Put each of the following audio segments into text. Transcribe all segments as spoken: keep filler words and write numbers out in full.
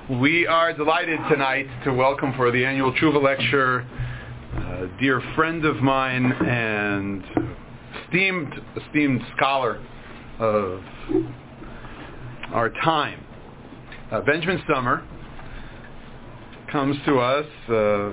We are delighted tonight to welcome for the annual Tshuva lecture a dear friend of mine and esteemed, esteemed scholar of our time. Uh, Benjamin Sommer comes to us uh,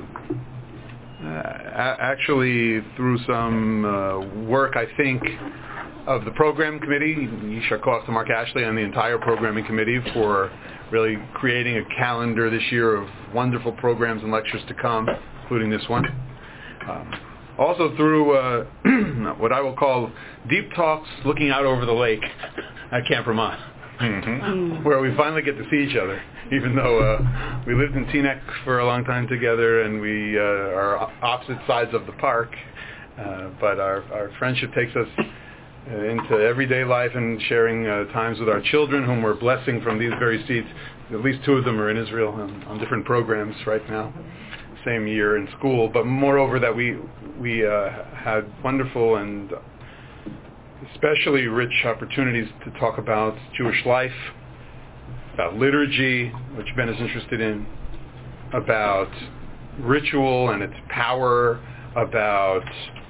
actually through some uh, work, I think, of the program committee. Yishar Koach to Mark Ashley and the entire programming committee for really creating a calendar this year of wonderful programs and lectures to come, including this one. Um, also through uh, what I will call deep talks looking out over the lake at Camp Ramah, mm-hmm. where we finally get to see each other, even though uh, we lived in Teaneck for a long time together and we uh, are opposite sides of the park, uh, but our, our friendship takes us Uh, into everyday life and sharing uh, times with our children, whom we're blessing from these very seats. At least two of them are in Israel on, on different programs right now, same year in school. But moreover, that we we uh, had wonderful and especially rich opportunities to talk about Jewish life, about liturgy, which Ben is interested in, about ritual and its power, about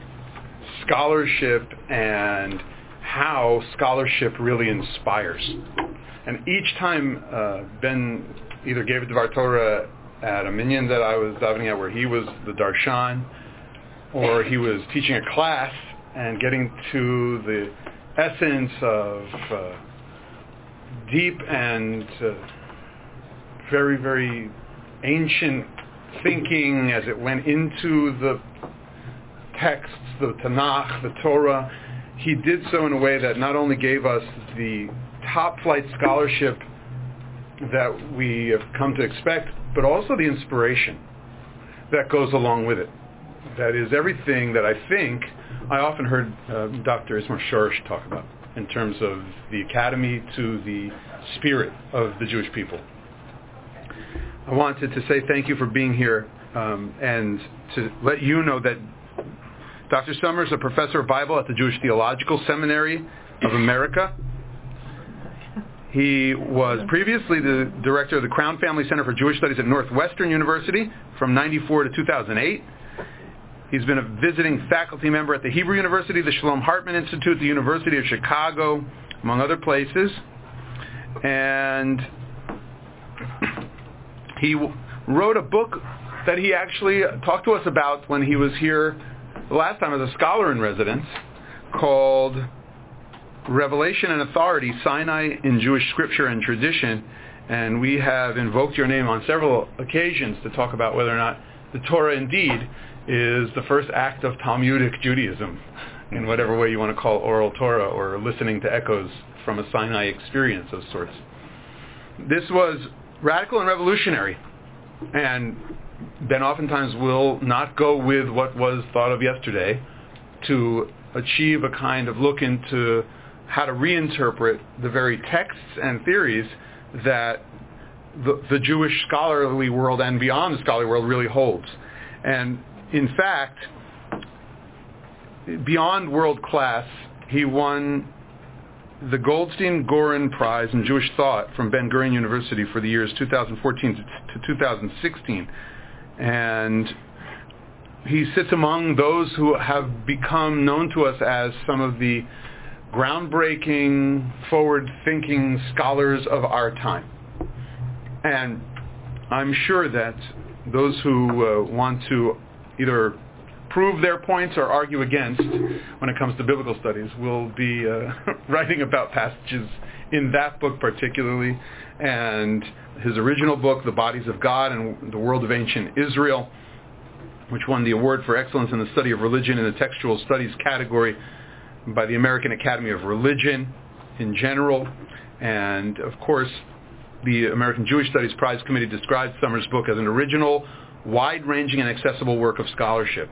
scholarship and how scholarship really inspires. And each time uh, Ben either gave a Dvar Torah at a minyan that I was davening at where he was the darshan, or he was teaching a class and getting to the essence of uh, deep and uh, very, very ancient thinking as it went into the texts, the Tanakh, the Torah. He did so in a way that not only gave us the top-flight scholarship that we have come to expect, but also the inspiration that goes along with it. That is everything that I think I often heard uh, Doctor Ismar Shorish talk about in terms of the academy to the spirit of the Jewish people. I wanted to say thank you for being here um, and to let you know that Doctor Sommer is a professor of Bible at the Jewish Theological Seminary of America. He was previously the director of the Crown Family Center for Jewish Studies at Northwestern University from ninety-four to two thousand eight. He's been a visiting faculty member at the Hebrew University, the Shalom Hartman Institute, the University of Chicago, among other places. And he wrote a book that he actually talked to us about when he was here the last time as a scholar in residence, called Revelation and Authority, Sinai in Jewish Scripture and Tradition. And we have invoked your name on several occasions to talk about whether or not the Torah indeed is the first act of Talmudic Judaism, in whatever way you want to call oral Torah or listening to echoes from a Sinai experience of sorts. This was radical and revolutionary, and Ben oftentimes will not go with what was thought of yesterday to achieve a kind of look into how to reinterpret the very texts and theories that the, the Jewish scholarly world and beyond the scholarly world really holds. And in fact, beyond world class, he won the Goldstein Gorin Prize in Jewish Thought from Ben Gurion University for the years two thousand fourteen to two thousand sixteen. And he sits among those who have become known to us as some of the groundbreaking, forward-thinking scholars of our time. And I'm sure that those who uh, want to either prove their points or argue against when it comes to biblical studies will be uh, writing about passages in that book particularly, and his original book, The Bodies of God and the World of Ancient Israel, which won the award for excellence in the study of religion in the textual studies category by the American Academy of Religion in general. And of course, the American Jewish Studies Prize Committee described Sommer's book as an original, wide-ranging and accessible work of scholarship.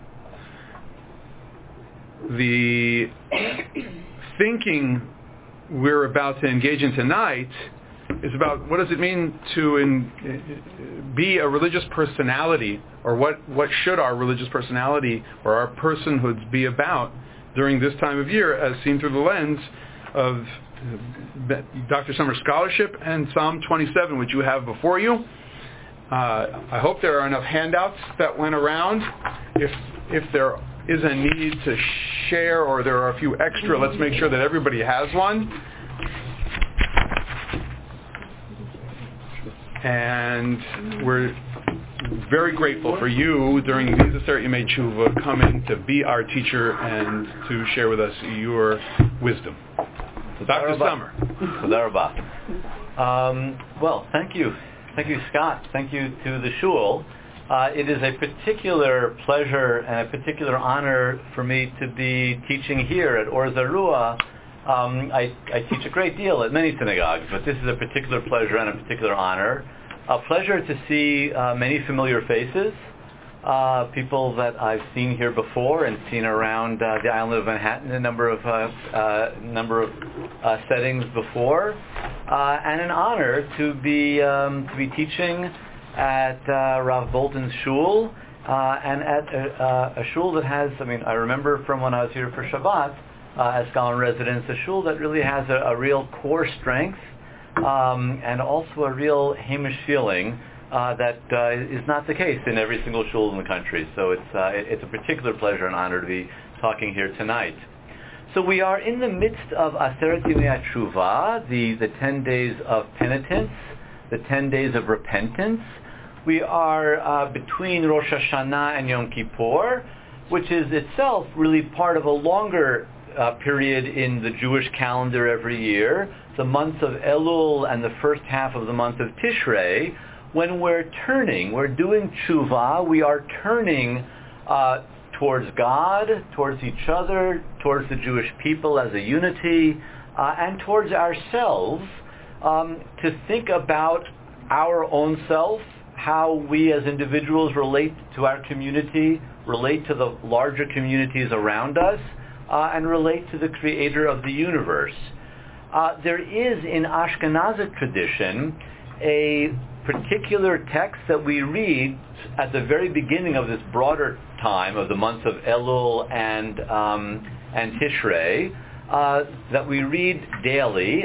The thinking we're about to engage in tonight is about what does it mean to in, be a religious personality, or what, what should our religious personality or our personhood be about during this time of year, as seen through the lens of Doctor Sommer Scholarship and Psalm twenty-seven, which you have before you. Uh, I hope there are enough handouts that went around. If if there is a need to share or there are a few extra, let's make sure that everybody has one. And we're very grateful for you during the Aseret Yemei Tshuva coming to be our teacher and to share with us your wisdom. Doctor Sommer. Um, well, thank you. Thank you, Scott. Thank you to the Shul. Uh, it is a particular pleasure and a particular honor for me to be teaching here at Or Zarua. Um, I, I teach a great deal at many synagogues, but this is a particular pleasure and a particular honor. A pleasure to see uh, many familiar faces, uh, people that I've seen here before and seen around uh, the island of Manhattan in a number of uh, uh, number of uh, settings before, uh, and an honor to be um, to be teaching at uh, Rav Bolton's shul uh, and at a, uh, a shul that has. I mean, I remember from when I was here for Shabbat uh, as scholar in residence, a shul that really has a, a real core strength. Um, and also a real Hamish feeling uh, that uh, is not the case in every single shul in the country. So it's uh, it's a particular pleasure and honor to be talking here tonight. So we are in the midst of Aseret Yemei Tshuva, the the ten days of penitence, the ten days of repentance. We are uh, between Rosh Hashanah and Yom Kippur, which is itself really part of a longer uh, period in the Jewish calendar every year. The months of Elul and the first half of the month of Tishrei, when we're turning, we're doing tshuva, we are turning uh, towards God, towards each other, towards the Jewish people as a unity, uh, and towards ourselves, um, to think about our own self, how we as individuals relate to our community, relate to the larger communities around us, uh, and relate to the Creator of the universe. Uh, there is in Ashkenazic tradition a particular text that we read at the very beginning of this broader time of the months of Elul and um, and Tishrei uh, that we read daily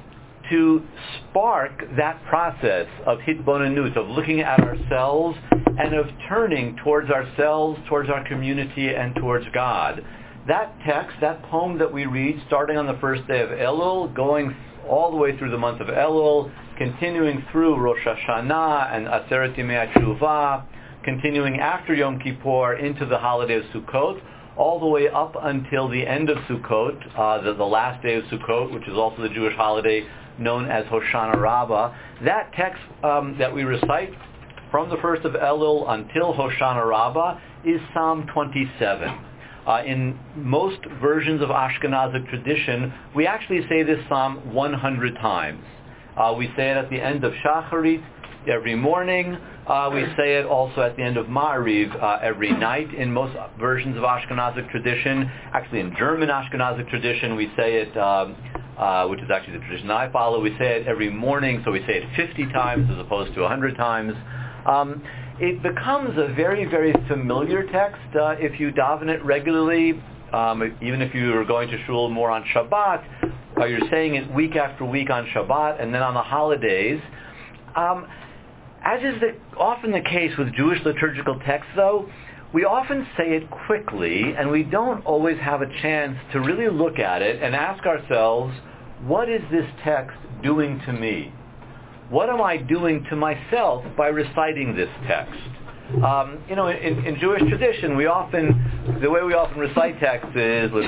to spark that process of hitbonenut, of looking at ourselves and of turning towards ourselves, towards our community, and towards God. That text, that poem that we read, starting on the first day of Elul, going all the way through the month of Elul, continuing through Rosh Hashanah and Aseret Yemei Tshuva, continuing after Yom Kippur into the holiday of Sukkot, all the way up until the end of Sukkot, uh, the, the last day of Sukkot, which is also the Jewish holiday known as Hoshana Rabbah. That text um, that we recite from the first of Elul until Hoshana Rabbah is Psalm twenty-seven. Uh, in most versions of Ashkenazic tradition, we actually say this psalm one hundred times. Uh, we say it at the end of Shacharit every morning. Uh, we say it also at the end of Ma'ariv uh, every night in most versions of Ashkenazic tradition. Actually, in German Ashkenazic tradition, we say it, um, uh, which is actually the tradition I follow, we say it every morning, so we say it fifty times as opposed to one hundred times. Um, It becomes a very, very familiar text uh, if you daven it regularly, um, even if you are going to shul more on Shabbat, or you're saying it week after week on Shabbat, and then on the holidays. Um, as is the, often the case with Jewish liturgical texts, though, we often say it quickly, and we don't always have a chance to really look at it and ask ourselves, what is this text doing to me? What am I doing to myself by reciting this text? Um, you know, in, in Jewish tradition, we often, the way we often recite texts is, and,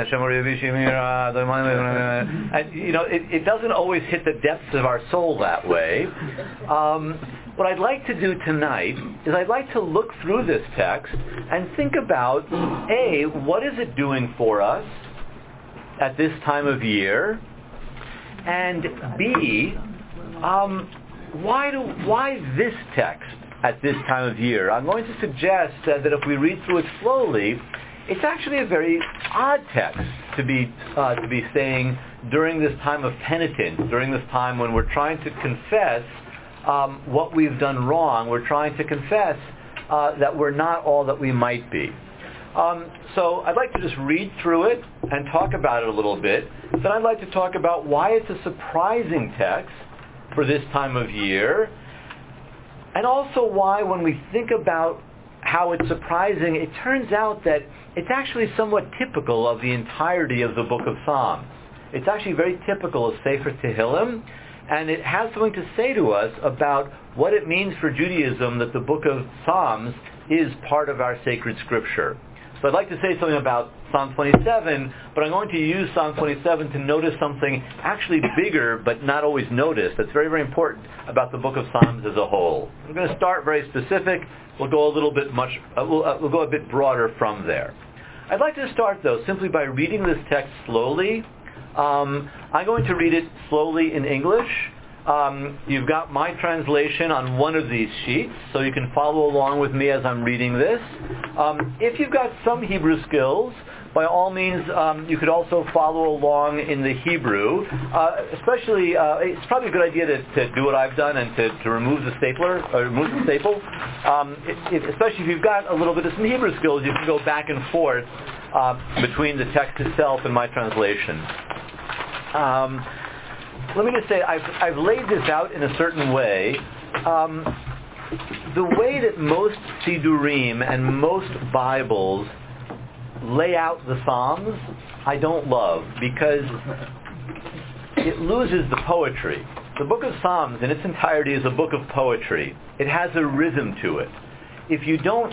you know, it, it doesn't always hit the depths of our soul that way. Um, what I'd like to do tonight is I'd like to look through this text and think about, A, what is it doing for us at this time of year? And B, Um, why do why this text at this time of year? I'm going to suggest uh, that if we read through it slowly, it's actually a very odd text to be uh, to be saying during this time of penitence, during this time when we're trying to confess um, what we've done wrong. We're trying to confess uh, that we're not all that we might be. Um, so I'd like to just read through it and talk about it a little bit. Then I'd like to talk about why it's a surprising text for this time of year, and also why when we think about how it's surprising, it turns out that it's actually somewhat typical of the entirety of the book of Psalms. It's actually very typical of Sefer Tehillim, and it has something to say to us about what it means for Judaism that the book of Psalms is part of our sacred scripture. So I'd like to say something about Psalm twenty-seven, but I'm going to use Psalm twenty-seven to notice something actually bigger but not always noticed that's very, very important about the book of Psalms as a whole. We're going to start very specific. We'll go a little bit much, uh, we'll, uh, we'll go a bit broader from there. I'd like to start, though, simply by reading this text slowly. Um, I'm going to read it slowly in English. Um, you've got my translation on one of these sheets, so you can follow along with me as I'm reading this. Um, if you've got some Hebrew skills, by all means, um, you could also follow along in the Hebrew. Uh, especially, uh, it's probably a good idea to, to do what I've done and to, to remove the stapler, or remove the staple. Um, it, it, especially if you've got a little bit of some Hebrew skills, you can go back and forth uh, between the text itself and my translation. Um, let me just say, I've, I've laid this out in a certain way. Um, the way that most Sidurim and most Bibles lay out the Psalms, I don't love, because it loses the poetry. The book of Psalms in its entirety is a book of poetry. It has a rhythm to it. If you don't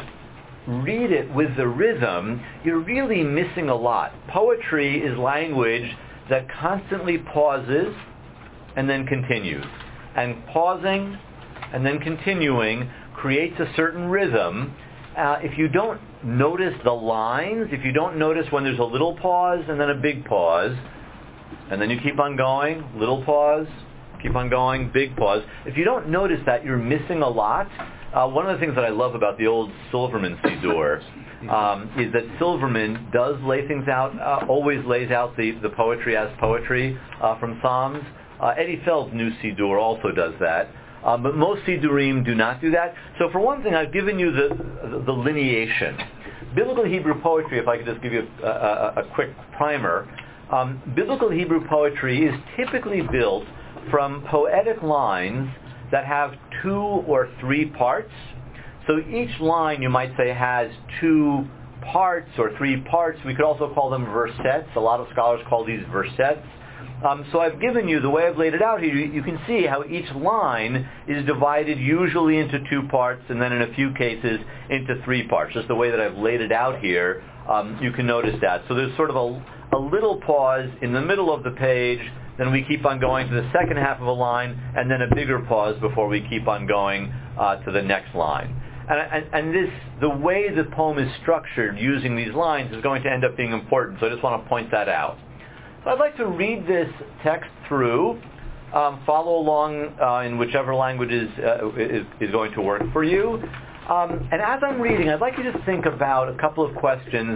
read it with the rhythm, you're really missing a lot. Poetry is language that constantly pauses and then continues. And pausing and then continuing creates a certain rhythm. Uh, if you don't notice the lines, if you don't notice when there's a little pause and then a big pause, and then you keep on going, little pause, keep on going, big pause, if you don't notice that, you're missing a lot. Uh, one of the things that I love about the old Silverman Siddur um, is that Silverman does lay things out, uh, always lays out the, the poetry as poetry uh, from Psalms. Uh, Eddie Feld's new Siddur also does that. Uh, but most Siddurim do not do that. So for one thing, I've given you the, the, the lineation. Biblical Hebrew poetry, if I could just give you a, a, a quick primer, um, biblical Hebrew poetry is typically built from poetic lines that have two or three parts. So each line, you might say, has two parts or three parts. We could also call them versets. A lot of scholars call these versets. Um, so I've given you, the way I've laid it out here, you, you can see how each line is divided usually into two parts and then in a few cases into three parts. Just the way that I've laid it out here, um, you can notice that. So there's sort of a, a little pause in the middle of the page, then we keep on going to the second half of a line, and then a bigger pause before we keep on going uh, to the next line. And, and, and this, the way the poem is structured using these lines is going to end up being important, so I just want to point that out. So I'd like to read this text through, um, follow along uh, in whichever language is, uh, is, is going to work for you. Um, and as I'm reading, I'd like you to think about a couple of questions.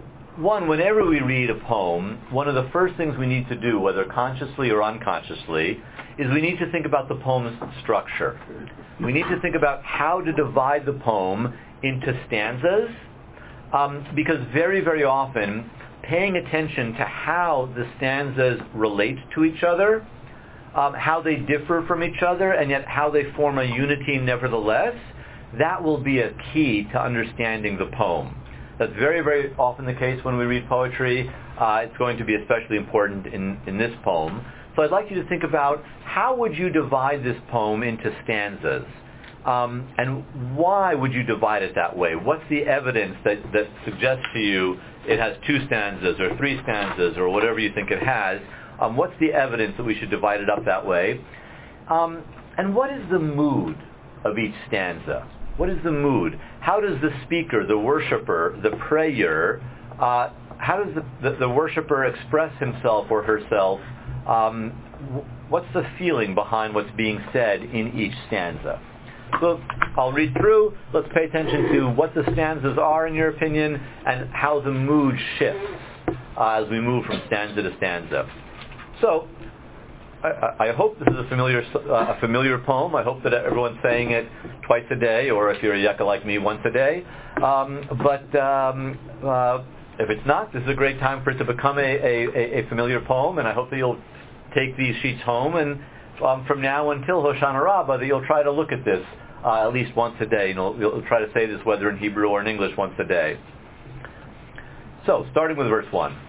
One, whenever we read a poem, one of the first things we need to do, whether consciously or unconsciously, is we need to think about the poem's structure. We need to think about how to divide the poem into stanzas, um, because very, very often, paying attention to how the stanzas relate to each other, um, how they differ from each other, and yet how they form a unity nevertheless, that will be a key to understanding the poem. That's very, very often the case when we read poetry. Uh, it's going to be especially important in, in this poem. So I'd like you to think about how would you divide this poem into stanzas? Um, and why would you divide it that way? What's the evidence that, that suggests to you it has two stanzas or three stanzas or whatever you think it has? Um, what's the evidence that we should divide it up that way? Um, and what is the mood of each stanza? What is the mood? How does the speaker, the worshiper, the prayer, uh, how does the, the, the worshiper express himself or herself? Um, what's the feeling behind what's being said in each stanza? So I'll read through. Let's pay attention to what the stanzas are in your opinion and how the mood shifts uh, as we move from stanza to stanza. So I, I hope this is a familiar uh, a familiar poem. I hope that everyone's saying it twice a day, or if you're a yucca like me, once a day. Um, but um, uh, if it's not, this is a great time for it to become a, a, a familiar poem, and I hope that you'll take these sheets home, and um, from now until Hoshana Rabbah, that you'll try to look at this uh, at least once a day. And you'll, you'll try to say this whether in Hebrew or in English once a day. So, starting with verse one.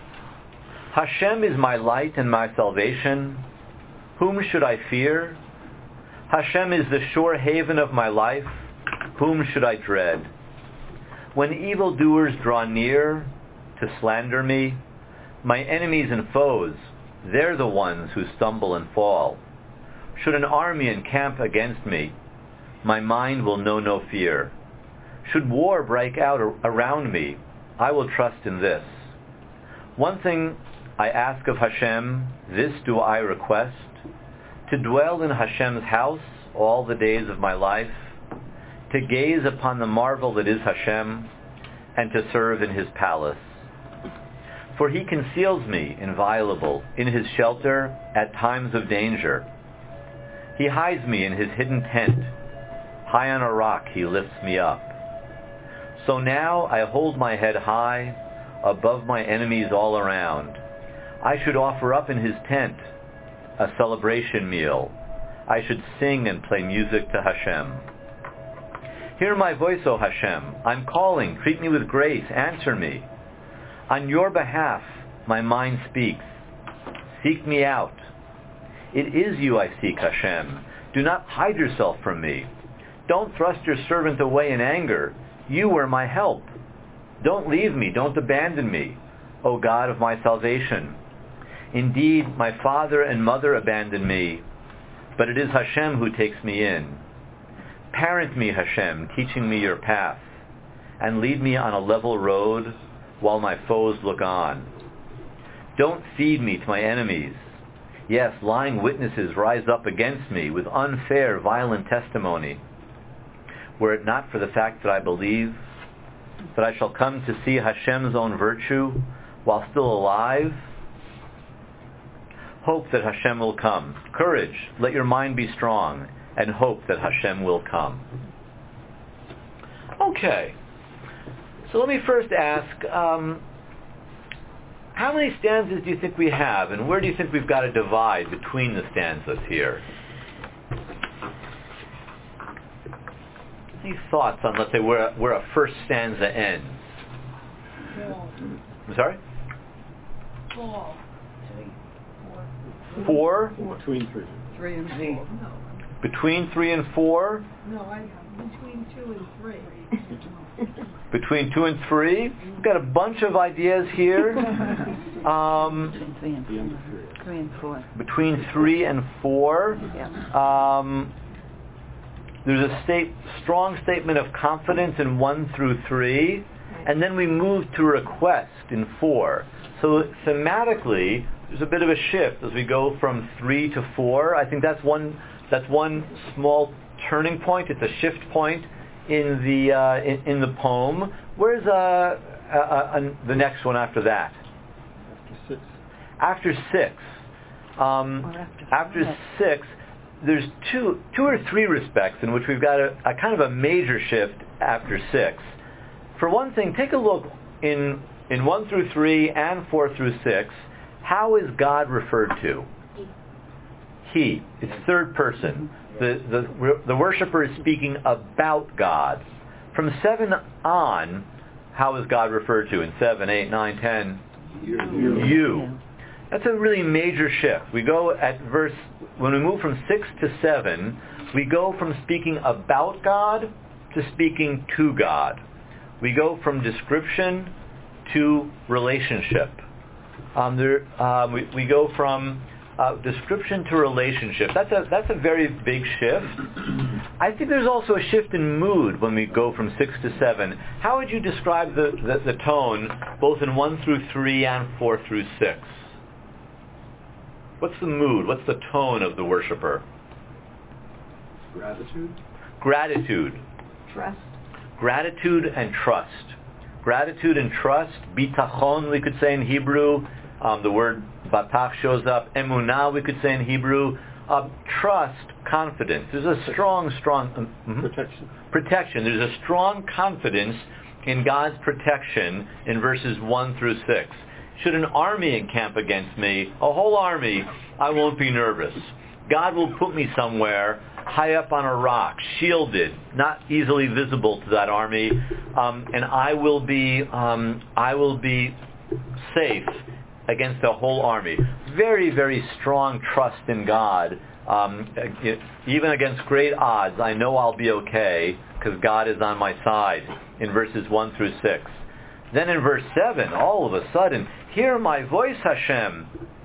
Hashem is my light and my salvation. Whom should I fear? Hashem is the sure haven of my life. Whom should I dread? When evildoers draw near to slander me, my enemies and foes, they're the ones who stumble and fall. Should an army encamp against me, my mind will know no fear. Should war break out around me, I will trust in this. One thing I ask of Hashem, this do I request, to dwell in Hashem's house all the days of my life, to gaze upon the marvel that is Hashem, and to serve in his palace. For he conceals me, inviolable, in his shelter at times of danger. He hides me in his hidden tent. High on a rock he lifts me up. So now I hold my head high above my enemies all around. I should offer up in his tent a celebration meal. I should sing and play music to Hashem. Hear my voice, O Hashem. I'm calling. Treat me with grace. Answer me. On your behalf, my mind speaks. Seek me out. It is you I seek, Hashem. Do not hide yourself from me. Don't thrust your servant away in anger. You were my help. Don't leave me. Don't abandon me, O God of my salvation. Indeed, my father and mother abandoned me, but it is Hashem who takes me in. Parent me, Hashem, teaching me your path, and lead me on a level road while my foes look on. Don't feed me to my enemies. Yes, lying witnesses rise up against me with unfair, violent testimony. Were it not for the fact that I believe that I shall come to see Hashem's own virtue while still alive, hope that Hashem will come. Courage, let your mind be strong, and hope that Hashem will come. Okay, so let me first ask, um, how many stanzas do you think we have, and where do you think we've got to divide between the stanzas here? Any thoughts on, let's say, where, where a first stanza ends? I'm sorry? Four. Four? Between three. Three and four. Between three and four? No, I between two and three. Between two and three? We've got a bunch of ideas here. Um, Between three and four. Three and four. Between three and four. Yeah. Um, there's a state, strong statement of confidence in one through three, and then we move to request in four. So thematically, there's a bit of a shift as we go from three to four. I think that's one that's one small turning point. It's a shift point in the uh, in, in the poem. Where's uh, uh, uh, the next one after that? After six. After six. Um, Or after after five. six, there's two two or three respects in which we've got a, a kind of a major shift after six. For one thing, take a look in in one through three and four through six. How is God referred to? He. It's third person. The, the, the worshiper is speaking about God. From seven on, how is God referred to in seven, eight, nine, ten? You. You. That's a really major shift. We go at verse, when we move from six to seven, we go from speaking about God to speaking to God. We go from description to relationship. Um, there, um, we, we go from uh, description to relationship. That's a that's a very big shift. I think there's also a shift in mood when we go from six to seven. How would you describe the, the, the tone both in one through three and four through six? What's the mood? What's the tone of the worshiper? Gratitude. Gratitude. Trust. Gratitude and trust. Gratitude and trust. Bitachon, we could say in Hebrew. Um, the word Batach shows up. Emunah, we could say in Hebrew. Uh, trust, confidence. There's a strong, strong... Um, mm-hmm. Protection. Protection. There's a strong confidence in God's protection in verses one through six. Should an army encamp against me, a whole army, I won't be nervous. God will put me somewhere high up on a rock, shielded, not easily visible to that army, um, and I will be, um, I will be safe against a whole army. Very, very strong trust in God. Um, even against great odds, I know I'll be okay because God is on my side in verses one through six. Then in verse seven, all of a sudden, hear my voice, Hashem.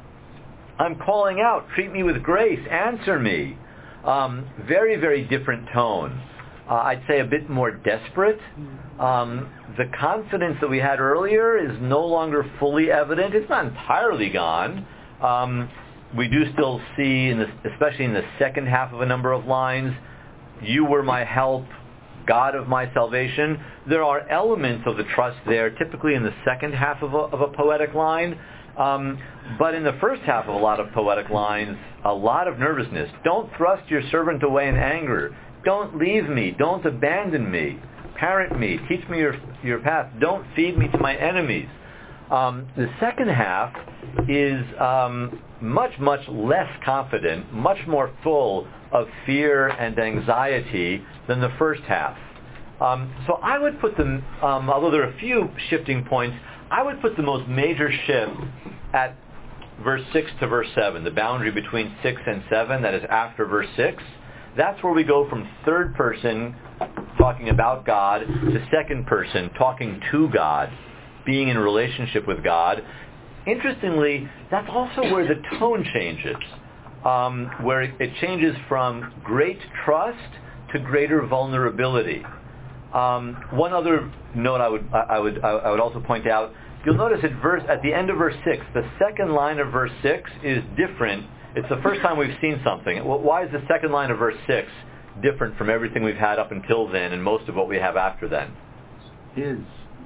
I'm calling out. Treat me with grace. Answer me. Um, very, very different tone. Uh, I'd say a bit more desperate. Um, the confidence that we had earlier is no longer fully evident. It's not entirely gone. Um, we do still see, in the, especially in the second half of a number of lines, you were my help, God of my salvation. There are elements of the trust there, typically in the second half of a, of a poetic line. Um, but in the first half of a lot of poetic lines, a lot of nervousness. Don't thrust your servant away in anger. Don't leave me. Don't abandon me. Parent me. Teach me your, your path. Don't feed me to my enemies. Um, the second half is um, much, much less confident, much more full of fear and anxiety than the first half. Um, so I would put them, um, although there are a few shifting points, I would put the most major shift at verse six to verse seven, the boundary between six and seven, that is after verse six. That's where we go from third person talking about God to second person talking to God, being in relationship with God. Interestingly, that's also where the tone changes, um, where it, it changes from great trust to greater vulnerability. Um, one other note I would I would I would also point out. You'll notice at verse at the end of verse six, the second line of verse six is different. It's the first time we've seen something. Well, why is the second line of verse six different from everything we've had up until then and most of what we have after then? His.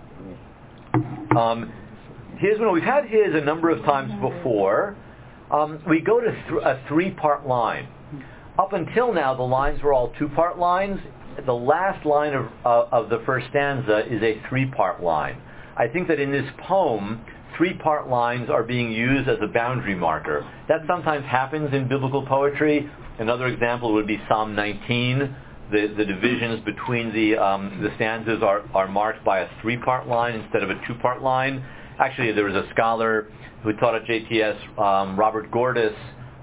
Um, his. Well, we've had his a number of times before. Um, we go to th- a three-part line. Up until now, the lines were all two-part lines. The last line of uh, of the first stanza is a three-part line. I think that in this poem, three-part lines are being used as a boundary marker. That sometimes happens in biblical poetry. Another example would be Psalm nineteen. The, the divisions between the um, the stanzas are, are marked by a three-part line instead of a two-part line. Actually, there was a scholar who taught at J T S, um, Robert Gordis,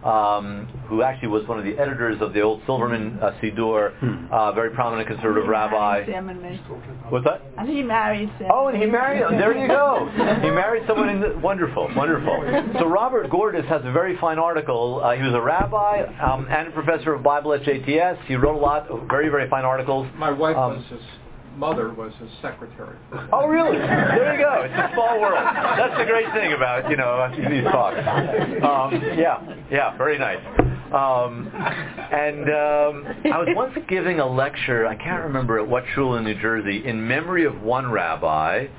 Um, who actually was one of the editors of the old Silverman uh, Siddur, uh, very prominent conservative he rabbi. Sam and me. What's that? And he married Sam. Oh, and he married, there you go. He married someone in the, wonderful, wonderful. So Robert Gordis has a very fine article. Uh, he was a rabbi um, and a professor of Bible at J T S. He wrote a lot of very, very fine articles. My wife Um, was his mother was his secretary. Oh, really? There you go. It's a small world. That's the great thing about, you know, these talks. Um, yeah, yeah, very nice. Um, and um, I was once giving a lecture, I can't remember at what shul in New Jersey, in memory of one rabbi.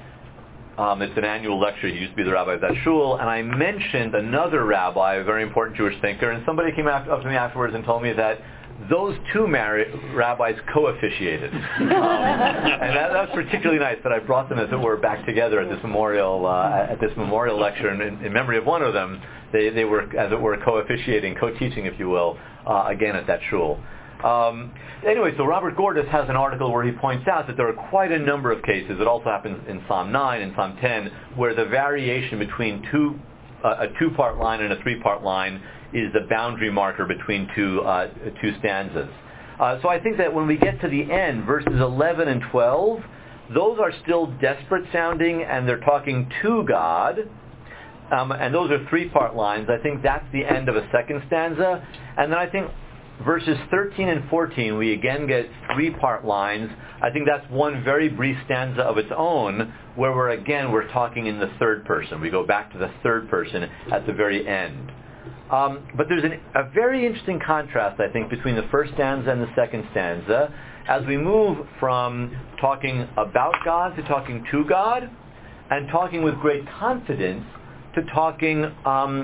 Um, it's an annual lecture. He used to be the rabbi of that shul. And I mentioned another rabbi, a very important Jewish thinker, and somebody came up to me afterwards and told me that those two married rabbis co-officiated. Um, and that, that was particularly nice that I brought them, as it were, back together at this memorial uh, at this memorial lecture. And in, in memory of one of them, they, they were, as it were, co-officiating, co-teaching, if you will, uh, again at that shul. Um, anyway, so Robert Gordis has an article where he points out that there are quite a number of cases, it also happens in Psalm nine and Psalm ten, where the variation between two, uh, a two-part line and a three-part line is the boundary marker between two uh, two stanzas. Uh, so I think that when we get to the end, verses eleven and twelve, those are still desperate sounding, and they're talking to God. Um, and those are three-part lines. I think that's the end of a second stanza. And then I think verses thirteen and fourteen, we again get three-part lines. I think that's one very brief stanza of its own, where we're again, we're talking in the third person. We go back to the third person at the very end. Um, but there's an, a very interesting contrast, I think, between the first stanza and the second stanza, as we move from talking about God to talking to God, and talking with great confidence to talking um,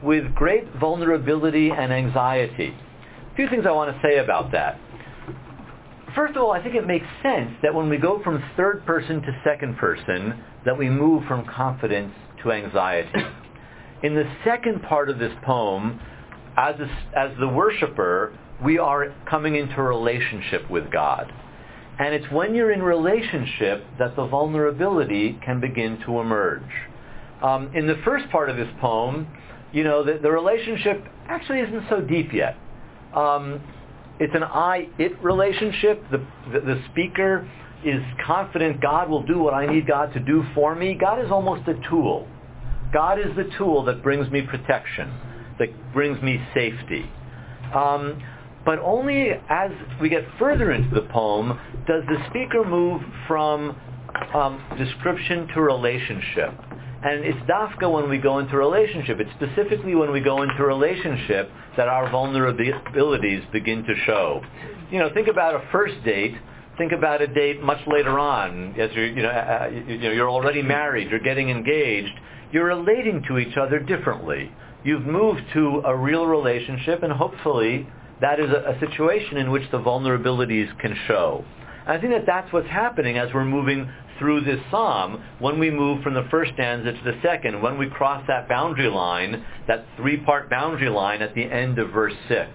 with great vulnerability and anxiety. A few things I want to say about that. First of all, I think it makes sense that when we go from third person to second person, that we move from confidence to anxiety. In the second part of this poem, as a, as the worshiper, we are coming into a relationship with God. And it's when you're in relationship that the vulnerability can begin to emerge. Um, in the first part of this poem, you know, the, the relationship actually isn't so deep yet. Um, it's an I-it relationship. The, the, the speaker is confident God will do what I need God to do for me. God is almost a tool. God is the tool that brings me protection, that brings me safety. Um, but only as we get further into the poem does the speaker move from um, description to relationship. And it's dafka when we go into relationship. It's specifically when we go into relationship that our vulnerabilities begin to show. You know, think about a first date. Think about a date much later on. As you're, you know, uh, you, you know, you're already married. You're getting engaged. You're relating to each other differently. You've moved to a real relationship, and hopefully that is a, a situation in which the vulnerabilities can show. And I think that that's what's happening as we're moving through this psalm, when we move from the first stanza to the second, when we cross that boundary line, that three-part boundary line at the end of verse six.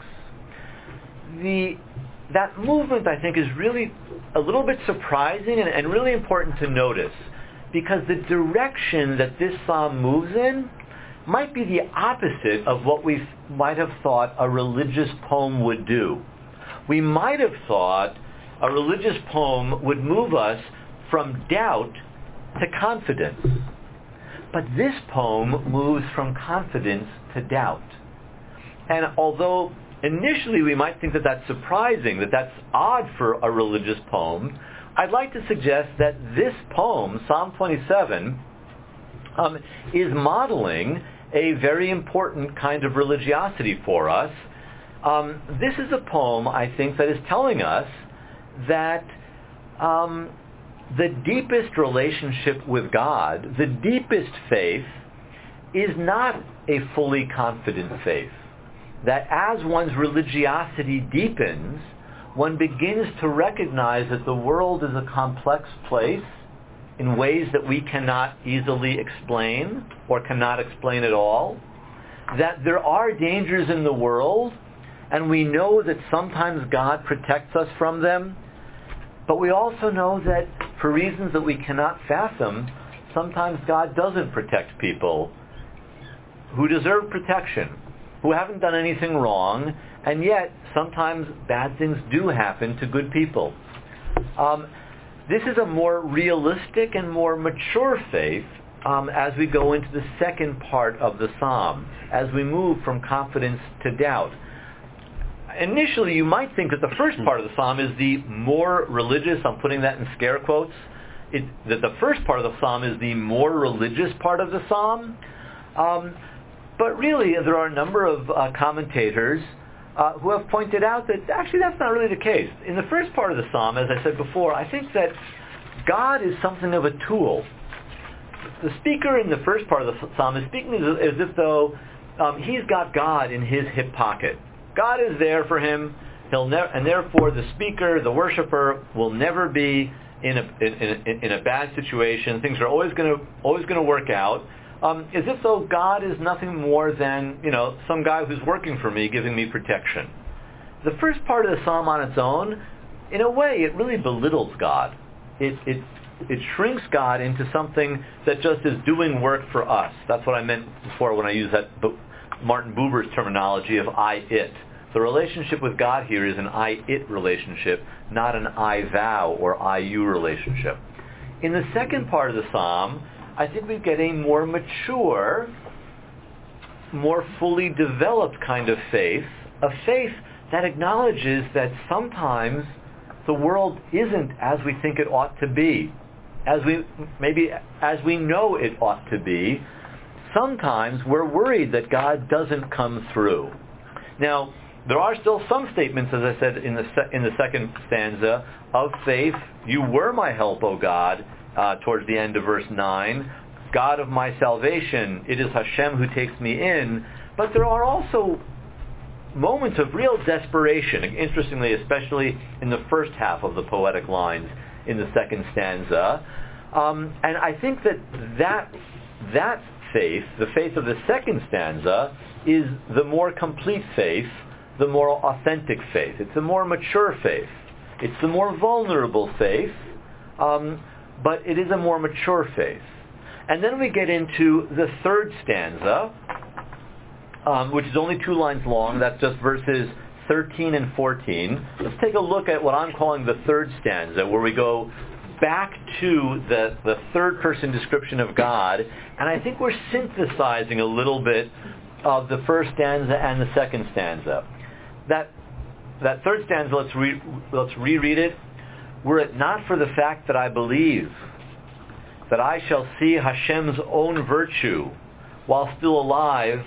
The, that movement, I think, is really a little bit surprising and, and really important to notice, because the direction that this psalm moves in might be the opposite of what we might have thought a religious poem would do. We might have thought a religious poem would move us from doubt to confidence. But this poem moves from confidence to doubt. And although initially we might think that that's surprising, that that's odd for a religious poem, I'd like to suggest that this poem, Psalm twenty-seven, um, is modeling a very important kind of religiosity for us. Um, this is a poem, I think, that is telling us that um, the deepest relationship with God, the deepest faith, is not a fully confident faith. That as one's religiosity deepens, one begins to recognize that the world is a complex place in ways that we cannot easily explain or cannot explain at all. That there are dangers in the world, and we know that sometimes God protects us from them. But we also know that for reasons that we cannot fathom, sometimes God doesn't protect people who deserve protection, who haven't done anything wrong, and yet sometimes bad things do happen to good people. Um, this is a more realistic and more mature faith um, as we go into the second part of the psalm, as we move from confidence to doubt. Initially, you might think that the first part of the psalm is the more religious, I'm putting that in scare quotes, it, that the first part of the psalm is the more religious part of the psalm. Um, but really, there are a number of uh, commentators uh, who have pointed out that actually that's not really the case. In the first part of the psalm, as I said before, I think that God is something of a tool. The speaker in the first part of the psalm is speaking as, as if though um, he's got God in his hip pocket. God is there for him. He'll never, and therefore the speaker, the worshiper, will never be in a in, in, in a bad situation. Things are always going to always going to work out. Um, as if though God is nothing more than, you know, some guy who's working for me, giving me protection. The first part of the psalm on its own, in a way, it really belittles God. It it it shrinks God into something that just is doing work for us. That's what I meant before when I used that Martin Buber's terminology of I-it. The relationship with God here is an I-it relationship, not an I-thou or I-you relationship. In the second part of the psalm, I think we get a more mature, more fully developed kind of faith, a faith that acknowledges that sometimes the world isn't as we think it ought to be, as we maybe as we know it ought to be. Sometimes we're worried that God doesn't come through. Now, there are still some statements, as I said in the se- in the second stanza, of faith. You were my help, O God, uh, towards the end of verse nine. God of my salvation, it is Hashem who takes me in. but there are also moments of real desperation, interestingly, especially in the first half of the poetic lines in the second stanza. Um, and I think that, that that faith, the faith of the second stanza, is the more complete faith, the more authentic faith. It's a more mature faith. It's the more vulnerable faith, um, but it is a more mature faith. And then we get into the third stanza, um, which is only two lines long. That's just verses thirteen and fourteen. Let's take a look at what I'm calling the third stanza, where we go back to the, the third person description of God, and I think we're synthesizing a little bit of the first stanza and the second stanza. That that third stanza, let's re, let's reread it. Were it not for the fact that I believe that I shall see Hashem's own virtue while still alive,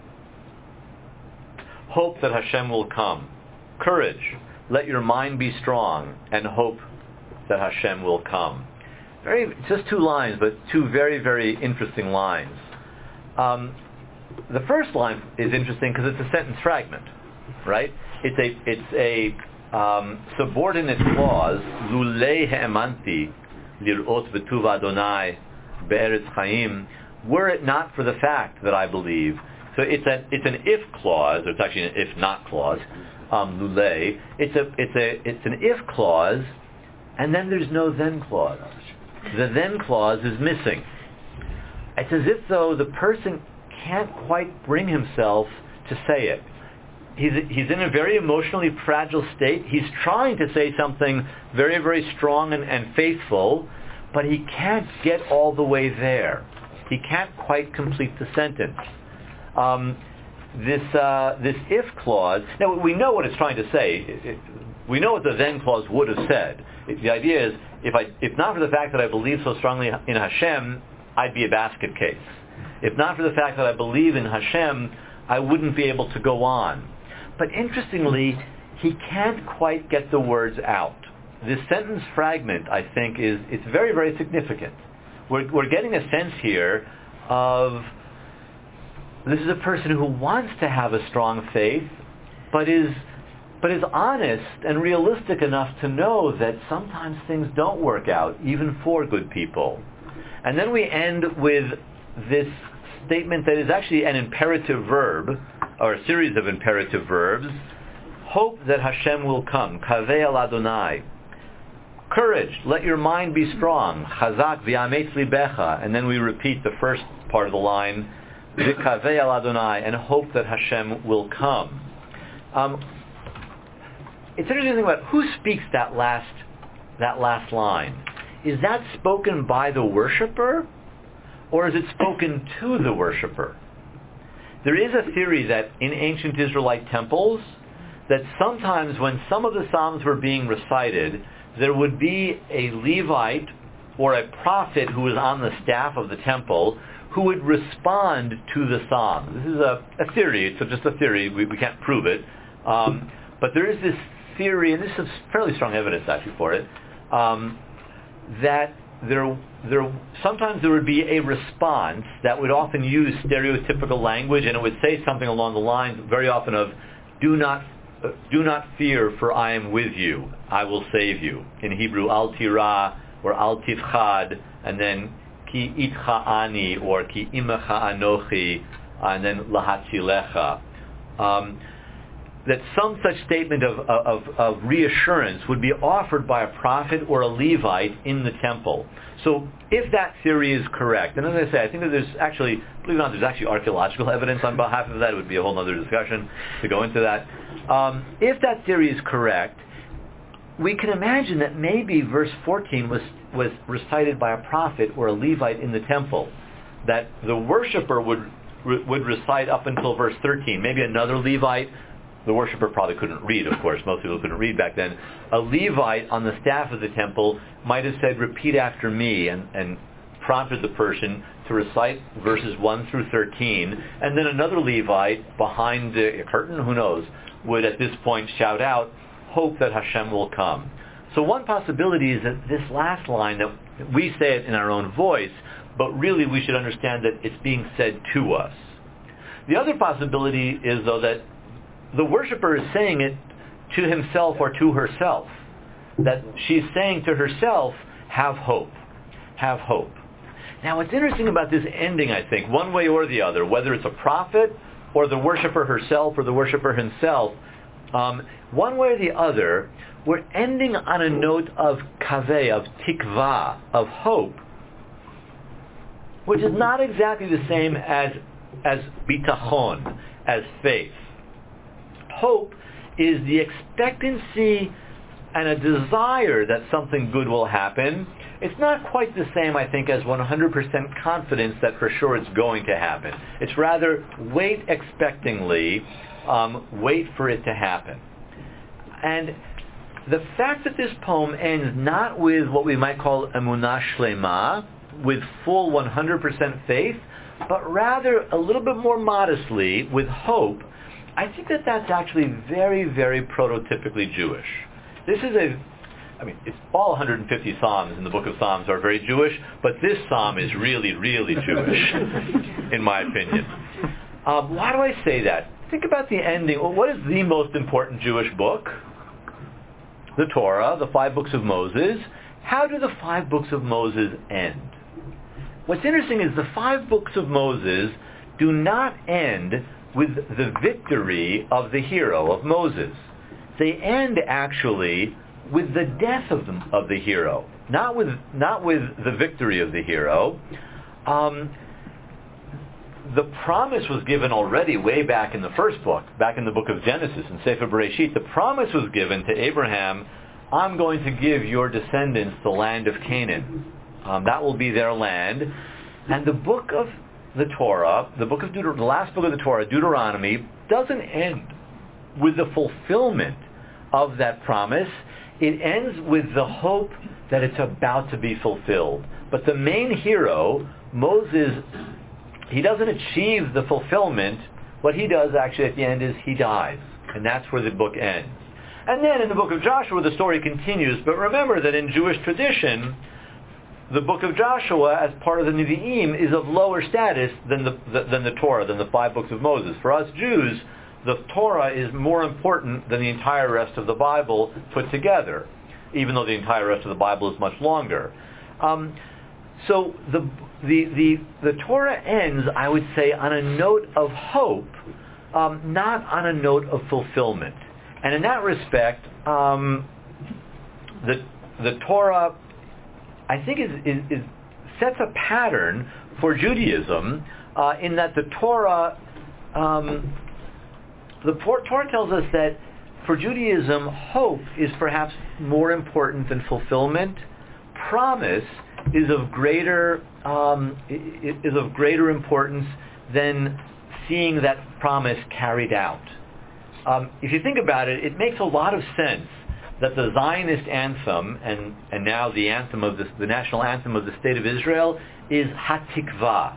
hope that Hashem will come. Courage, let your mind be strong, and hope that Hashem will come. Very, just two lines, but two very, very interesting lines. Um, the first line is interesting because it's a sentence fragment, right? It's a it's a um, subordinate clause. Lulei he'emanti lirot v'tuv Adonai be'eretz chaim. Were it not for the fact that I believe. So it's a it's an if clause, or it's actually an if not clause. Um, lulei. It's a it's a it's an if clause. And then there's no then clause. The then clause is missing. It's as if though the person can't quite bring himself to say it. He's, he's in a very emotionally fragile state. He's trying to say something very, very strong and, and faithful, but he can't get all the way there. He can't quite complete the sentence. Um, this, uh, this if clause, now we know what it's trying to say. It, it, we know what the then clause would have said. The idea is, if I, if not for the fact that I believe so strongly in Hashem, I'd be a basket case. If not for the fact that I believe in Hashem, I wouldn't be able to go on. But interestingly, he can't quite get the words out. This sentence fragment, I think, is it's very, very significant. We're, we're getting a sense here of this is a person who wants to have a strong faith, but is but is honest and realistic enough to know that sometimes things don't work out, even for good people. And then we end with this statement that is actually an imperative verb, or a series of imperative verbs. Hope that Hashem will come. Kaveh al Adonai. Courage, let your mind be strong. Chazak v'yametz libecha. And then we repeat the first part of the line, V'kaveh al Adonai, and hope that Hashem will come. Um, It's interesting to think about who speaks that last that last line. Is that spoken by the worshiper, or is it spoken to the worshiper? There is a theory that in ancient Israelite temples, that sometimes when some of the Psalms were being recited, there would be a Levite or a prophet who was on the staff of the temple who would respond to the Psalm. This is a, a theory. It's just a theory. We, we can't prove it. Um, but there is this theory, and this is fairly strong evidence actually for it, um, that there, there sometimes there would be a response that would often use stereotypical language, and it would say something along the lines very often of, "Do not, uh, do not fear, for I am with you. I will save you." In Hebrew, "Al tira" or "Al tifchad," and then "Ki itcha ani" or "Ki imecha anochi," and then "Lahatzilecha." Um, that some such statement of, of, of reassurance would be offered by a prophet or a Levite in the temple. So if that theory is correct, and as I say, I think that there's actually, believe it or not, there's actually archaeological evidence on behalf of that. It would be a whole other discussion to go into that. Um, if that theory is correct, we can imagine that maybe verse fourteen was, was recited by a prophet or a Levite in the temple, that the worshiper would, would recite up until verse thirteen. Maybe another Levite. The worshiper probably couldn't read, of course. Most people couldn't read back then. A Levite on the staff of the temple might have said, "Repeat after me," and, and prompted the person to recite verses one through thirteen. And then another Levite behind the curtain, who knows, would at this point shout out, "Hope that Hashem will come." So one possibility is that this last line, that we say it in our own voice, but really we should understand that it's being said to us. The other possibility is, though, that the worshiper is saying it to himself or to herself. That she's saying to herself, have hope, have hope. Now, what's interesting about this ending, I think, one way or the other, whether it's a prophet or the worshiper herself or the worshiper himself, um, one way or the other, we're ending on a note of kaveh, of tikva, of hope, which is not exactly the same as as bitachon, as faith. Hope is the expectancy and a desire that something good will happen. It's not quite the same, I think, as one hundred percent confidence that for sure it's going to happen. It's rather wait expectingly, um, wait for it to happen. And the fact that this poem ends not with what we might call emunah shlema, with full one hundred percent faith, but rather a little bit more modestly with hope, I think that that's actually very, very prototypically Jewish. This is a, I mean, it's all one hundred fifty Psalms in the book of Psalms are very Jewish, but this Psalm is really, really Jewish, in my opinion. Um, why do I say that? Think about the ending. Well, what is the most important Jewish book? The Torah, the five books of Moses. How do the five books of Moses end? What's interesting is the five books of Moses do not end with the victory of the hero, of Moses. They end actually with the death of the, of the hero, not with not with the victory of the hero. Um, the promise was given already way back in the first book, back in the book of Genesis, in Sefer Bereshit. The promise was given to Abraham, I'm going to give your descendants the land of Canaan. Um, that will be their land. And the book of the Torah, the book of Deuter- the last book of the Torah, Deuteronomy, doesn't end with the fulfillment of that promise. It ends with the hope that it's about to be fulfilled. But the main hero, Moses, he doesn't achieve the fulfillment. What he does actually at the end is he dies. And that's where the book ends. And then in the book of Joshua, the story continues. But remember that in Jewish tradition, the book of Joshua, as part of the Nevi'im, is of lower status than the, the, than the Torah, than the five books of Moses. For us Jews, the Torah is more important than the entire rest of the Bible put together, even though the entire rest of the Bible is much longer. Um, so the, the, the, the Torah ends, I would say, on a note of hope, um, not on a note of fulfillment. And in that respect, um, the, the Torah, I think, is, is, is sets a pattern for Judaism uh, in that the Torah... Um, The Torah tells us that for Judaism, hope is perhaps more important than fulfillment. Promise is of greater um, is of greater importance than seeing that promise carried out. Um, if you think about it, it makes a lot of sense that the Zionist anthem and and now the anthem of the, the national anthem of the State of Israel is Hatikva,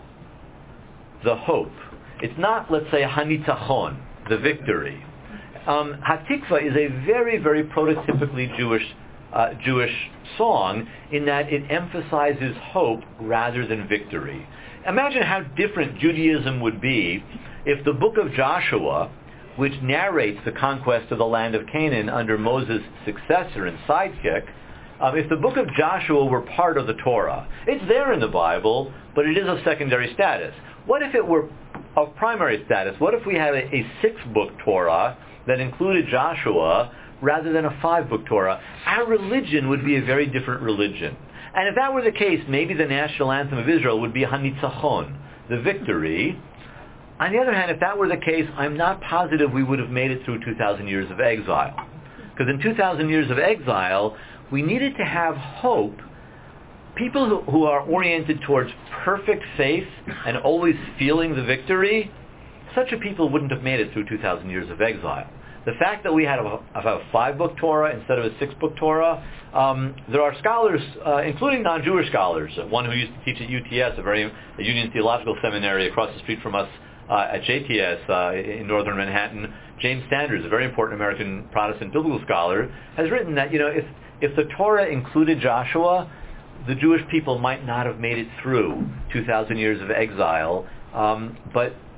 the hope. It's not, let's say, Hanitachon, the victory. Um, Hatikva is a very, very prototypically Jewish uh, Jewish song in that it emphasizes hope rather than victory. Imagine how different Judaism would be if the book of Joshua, which narrates the conquest of the land of Canaan under Moses' successor and sidekick, um, if the book of Joshua were part of the Torah. It's there in the Bible, but it is of secondary status. What if it were of primary status? What if we had a, a six-book Torah that included Joshua rather than a five-book Torah? Our religion would be a very different religion. And if that were the case, maybe the national anthem of Israel would be Hanitzachon, the victory. On the other hand, if that were the case, I'm not positive we would have made it through two thousand years of exile. Because in two thousand years of exile, we needed to have hope. People who, who are oriented towards perfect faith and always feeling the victory, such a people wouldn't have made it through two thousand years of exile. The fact that we had a, a five-book Torah instead of a six-book Torah, um, there are scholars, uh, including non-Jewish scholars, one who used to teach at U T S, a very a Union Theological Seminary across the street from us uh, at J T S uh, in northern Manhattan, James Sanders, a very important American Protestant biblical scholar, has written that, you know, if if the Torah included Joshua, the Jewish people might not have made it through two thousand years of exile, um, but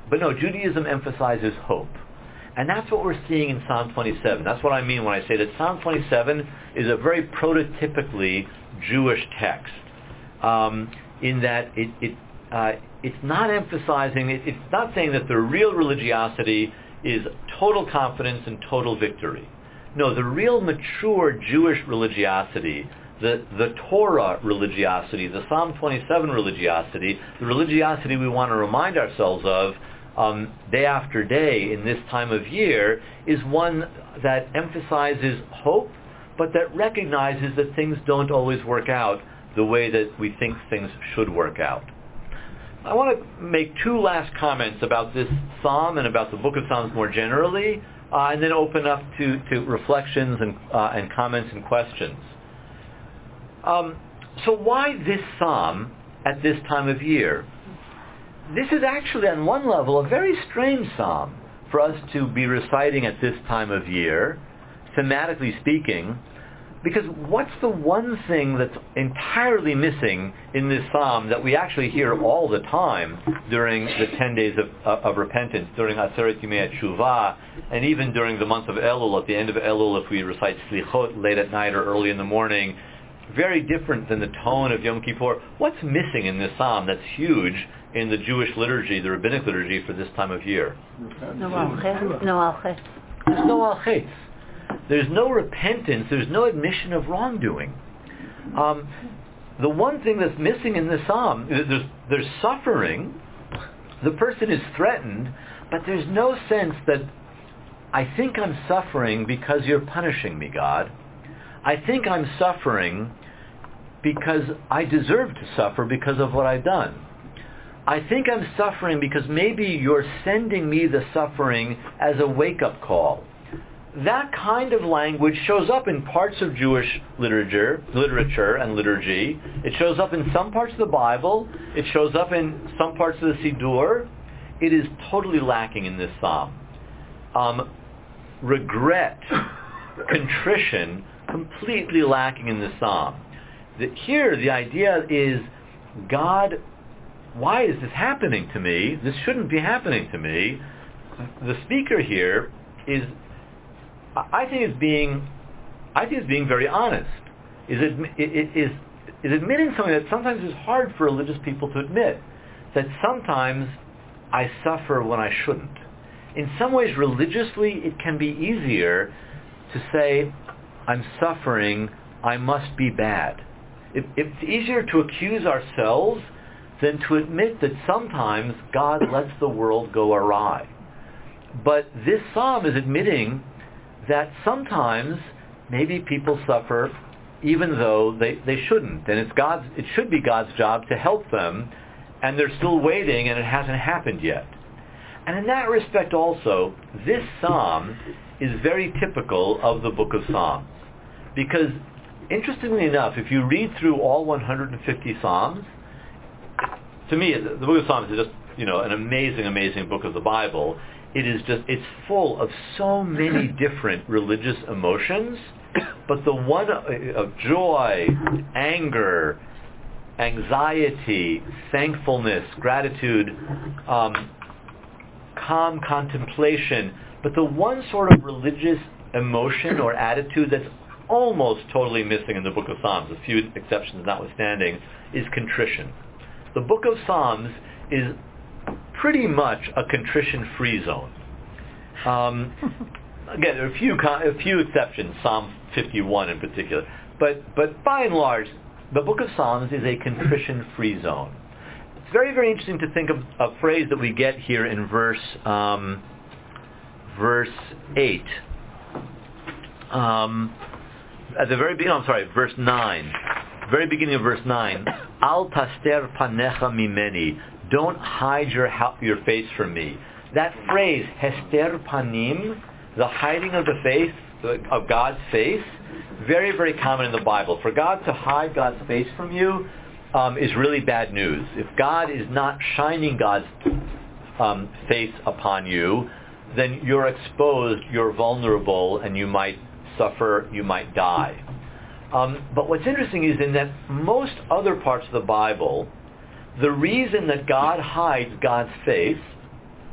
but no, Judaism emphasizes hope. And that's what we're seeing in Psalm twenty-seven. That's what I mean when I say that Psalm twenty-seven is a very prototypically Jewish text, um, in that it, it uh, it's not emphasizing, it, it's not saying that the real religiosity is total confidence and total victory. No, the real mature Jewish religiosity, the, the Torah religiosity, the Psalm twenty-seven religiosity, the religiosity we want to remind ourselves of um, day after day in this time of year, is one that emphasizes hope, but that recognizes that things don't always work out the way that we think things should work out. I want to make two last comments about this psalm and about the book of Psalms more generally, uh, and then open up to, to reflections and, uh, and comments and questions. Um, so why this psalm at this time of year? This is actually, on one level, a very strange psalm for us to be reciting at this time of year, thematically speaking, because what's the one thing that's entirely missing in this psalm that we actually hear all the time during the ten days of, uh, of repentance, during Aseret Yimei Teshuvah, and even during the month of Elul, at the end of Elul, if we recite Slichot late at night or early in the morning? Very different than the tone of Yom Kippur. What's missing in this psalm that's huge in the Jewish liturgy, the rabbinic liturgy for this time of year? No al-chet. No al-chet. There's no al-chet. There's no repentance. There's no admission of wrongdoing. Um, the one thing that's missing in this psalm, there's, there's suffering. The person is threatened, but there's no sense that I think I'm suffering because you're punishing me, God. I think I'm suffering because I deserve to suffer because of what I've done. I think I'm suffering because maybe you're sending me the suffering as a wake-up call. That kind of language shows up in parts of Jewish literature, literature and liturgy. It shows up in some parts of the Bible. It shows up in some parts of the Siddur. It is totally lacking in this psalm. Um, regret, contrition, completely lacking in this psalm. The, here, the idea is, God, why is this happening to me? This shouldn't be happening to me. The speaker here is, I think, is being, I think, is being very honest. Is admi- is is admitting something that sometimes is hard for religious people to admit. That sometimes I suffer when I shouldn't. In some ways, religiously, it can be easier to say, I'm suffering, I must be bad. It, it's easier to accuse ourselves than to admit that sometimes God lets the world go awry. But this psalm is admitting that sometimes maybe people suffer even though they, they shouldn't. And it's God's, it should be God's job to help them, and they're still waiting and it hasn't happened yet. And in that respect also, this psalm is very typical of the book of Psalms. Because, interestingly enough, if you read through all one hundred fifty Psalms, to me, the book of Psalms is just, you know, an amazing, amazing book of the Bible. It is just, it's full of so many different religious emotions, but the one of joy, anger, anxiety, thankfulness, gratitude, um, calm contemplation, but the one sort of religious emotion or attitude that's almost totally missing in the book of Psalms, a few exceptions notwithstanding, is contrition. The book of Psalms is pretty much a contrition-free zone. Um, again, there are a few, a few exceptions, Psalm fifty-one in particular, but, but by and large, the book of Psalms is a contrition-free zone. It's very, very interesting to think of a phrase that we get here in verse um, verse eight. Um, at the very beginning, I'm sorry, verse nine. Very beginning of verse nine. Al taster panecha mimeni. Don't hide your your face from me. That phrase, hester panim, the hiding of the face, of God's face, very, very common in the Bible. For God to hide God's face from you um, is really bad news. If God is not shining God's um, face upon you, then you're exposed, you're vulnerable, and you might suffer, you might die. Um, but what's interesting is in that most other parts of the Bible, the reason that God hides God's face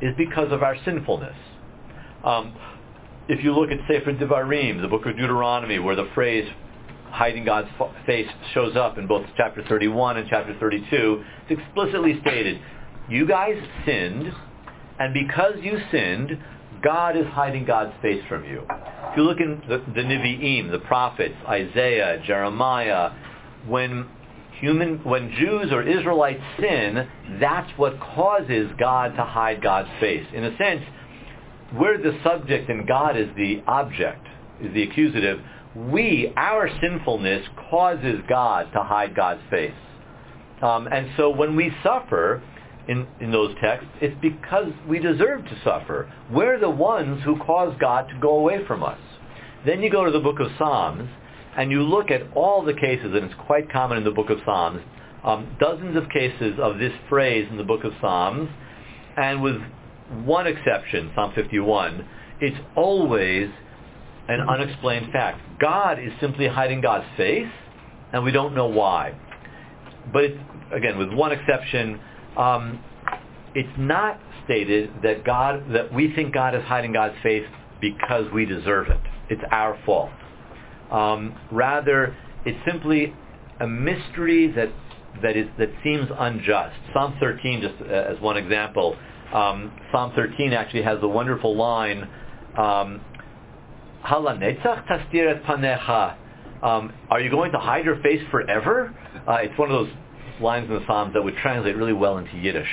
is because of our sinfulness. Um, if you look at Sefer Devarim, the book of Deuteronomy, where the phrase hiding God's face shows up in both chapter thirty-one and chapter thirty-two, it's explicitly stated, you guys sinned, and because you sinned, God is hiding God's face from you. If you look in the, the Nevi'im, the prophets, Isaiah, Jeremiah, when human, when Jews or Israelites sin, that's what causes God to hide God's face. In a sense, we're the subject and God is the object, is the accusative. We, our sinfulness, causes God to hide God's face. Um, and so when we suffer in, in those texts, it's because we deserve to suffer. We're the ones who cause God to go away from us. Then you go to the book of Psalms, and you look at all the cases, and it's quite common in the book of Psalms, um, dozens of cases of this phrase in the book of Psalms, and with one exception, Psalm fifty-one, it's always an unexplained fact. God is simply hiding God's face, and we don't know why. But it's, again, with one exception, um, it's not stated that God, that we think God is hiding God's face because we deserve it. It's our fault. Um, rather, it's simply a mystery that that is that seems unjust. Psalm thirteen, just uh, as one example, um, Psalm thirteen actually has the wonderful line, um, "Halanetzach tastir et panecha." Um, are you going to hide your face forever? Uh, it's one of those lines in the Psalms that would translate really well into Yiddish.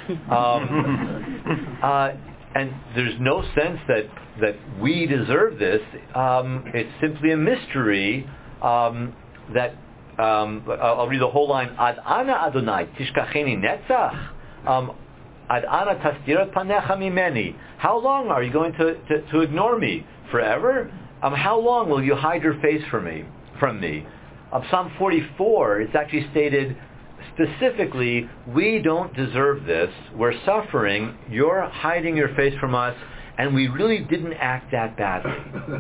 Um, uh, and there's no sense that, that we deserve this. Um, it's simply a mystery um, that, um, I'll read the whole line, Ad ana Adonai tishkacheni netzach, um, Ad ana tastirat panecha mimeni. How long are you going to, to, to ignore me? Forever? Um, how long will you hide your face from me? From me? Um, Psalm forty-four, it's actually stated specifically, we don't deserve this. We're suffering. You're hiding your face from us, and we really didn't act that badly.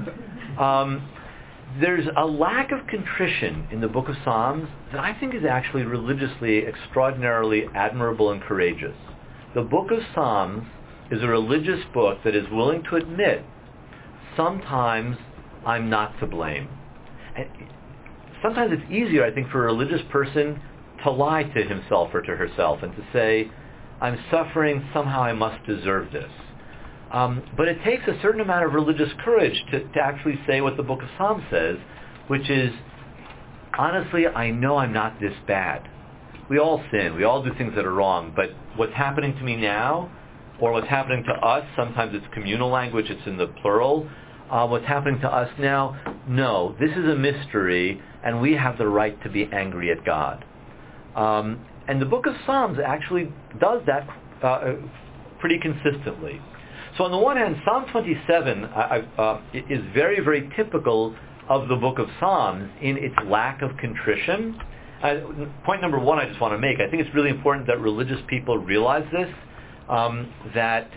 Um, there's a lack of contrition in the book of Psalms that I think is actually religiously extraordinarily admirable and courageous. The book of Psalms is a religious book that is willing to admit, sometimes I'm not to blame. And sometimes it's easier, I think, for a religious person to lie to himself or to herself and to say, I'm suffering, somehow I must deserve this. Um, but it takes a certain amount of religious courage to, to actually say what the book of Psalms says, which is, honestly, I know I'm not this bad. We all sin. We all do things that are wrong. But what's happening to me now, or what's happening to us, sometimes it's communal language, it's in the plural, uh, what's happening to us now, no, this is a mystery, and we have the right to be angry at God. Um, and the book of Psalms actually does that uh, pretty consistently. So on the one hand, Psalm twenty-seven uh, uh, is very, very typical of the book of Psalms in its lack of contrition. Uh, point number one I just want to make, I think it's really important that religious people realize this, um, that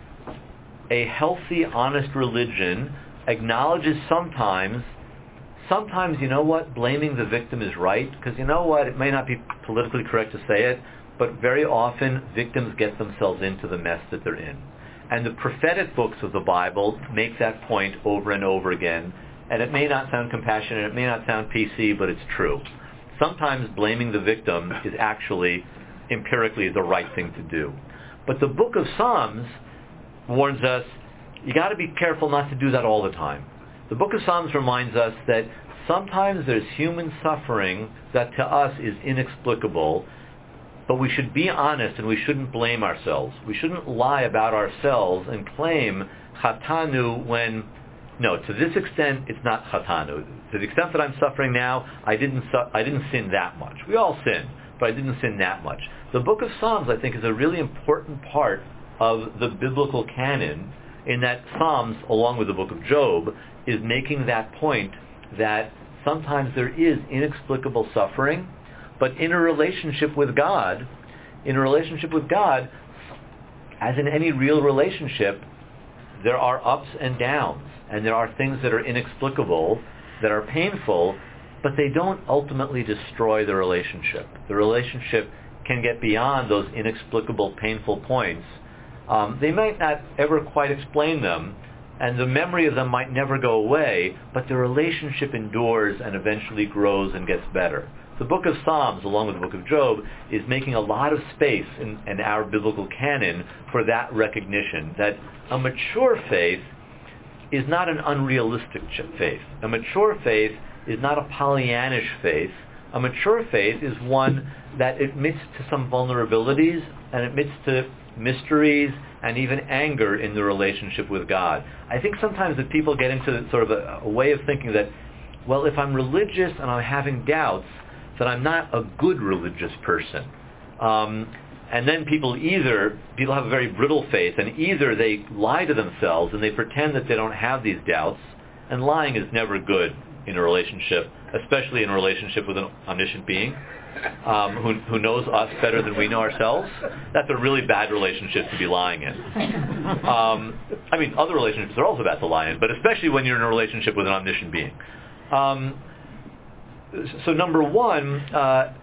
a healthy, honest religion acknowledges sometimes Sometimes, you know what, blaming the victim is right, because you know what, it may not be politically correct to say it, but very often victims get themselves into the mess that they're in. And the prophetic books of the Bible make that point over and over again, and it may not sound compassionate, it may not sound P C, but it's true. Sometimes blaming the victim is actually empirically the right thing to do. But the book of Psalms warns us, you got to be careful not to do that all the time. The book of Psalms reminds us that sometimes there's human suffering that to us is inexplicable, but we should be honest and we shouldn't blame ourselves. We shouldn't lie about ourselves and claim chatanu when, no, to this extent it's not chatanu. To the extent that I'm suffering now, I didn't su- I didn't sin that much. We all sin, but I didn't sin that much. The book of Psalms, I think, is a really important part of the biblical canon, in that Psalms, along with the book of Job, is making that point that sometimes there is inexplicable suffering, but in a relationship with God, in a relationship with God, as in any real relationship, there are ups and downs, and there are things that are inexplicable, that are painful, but they don't ultimately destroy the relationship. The relationship can get beyond those inexplicable, painful points Um, they might not ever quite explain them, and the memory of them might never go away, but the relationship endures and eventually grows and gets better. The book of Psalms, along with the book of Job, is making a lot of space in, in our biblical canon for that recognition, that a mature faith is not an unrealistic faith. A mature faith is not a Pollyannish faith. A mature faith is one that admits to some vulnerabilities and admits to mysteries and even anger in the relationship with God. I think sometimes that people get into sort of a, a way of thinking that, well, if I'm religious and I'm having doubts, that I'm not a good religious person. Um, and then people either, people have a very brittle faith, and either they lie to themselves and they pretend that they don't have these doubts, and lying is never good in a relationship, especially in a relationship with an omniscient being um, who, who knows us better than we know ourselves. That's a really bad relationship to be lying in. Um, I mean, other relationships are also bad to lie in, but especially when you're in a relationship with an omniscient being. Um, so number one, uh,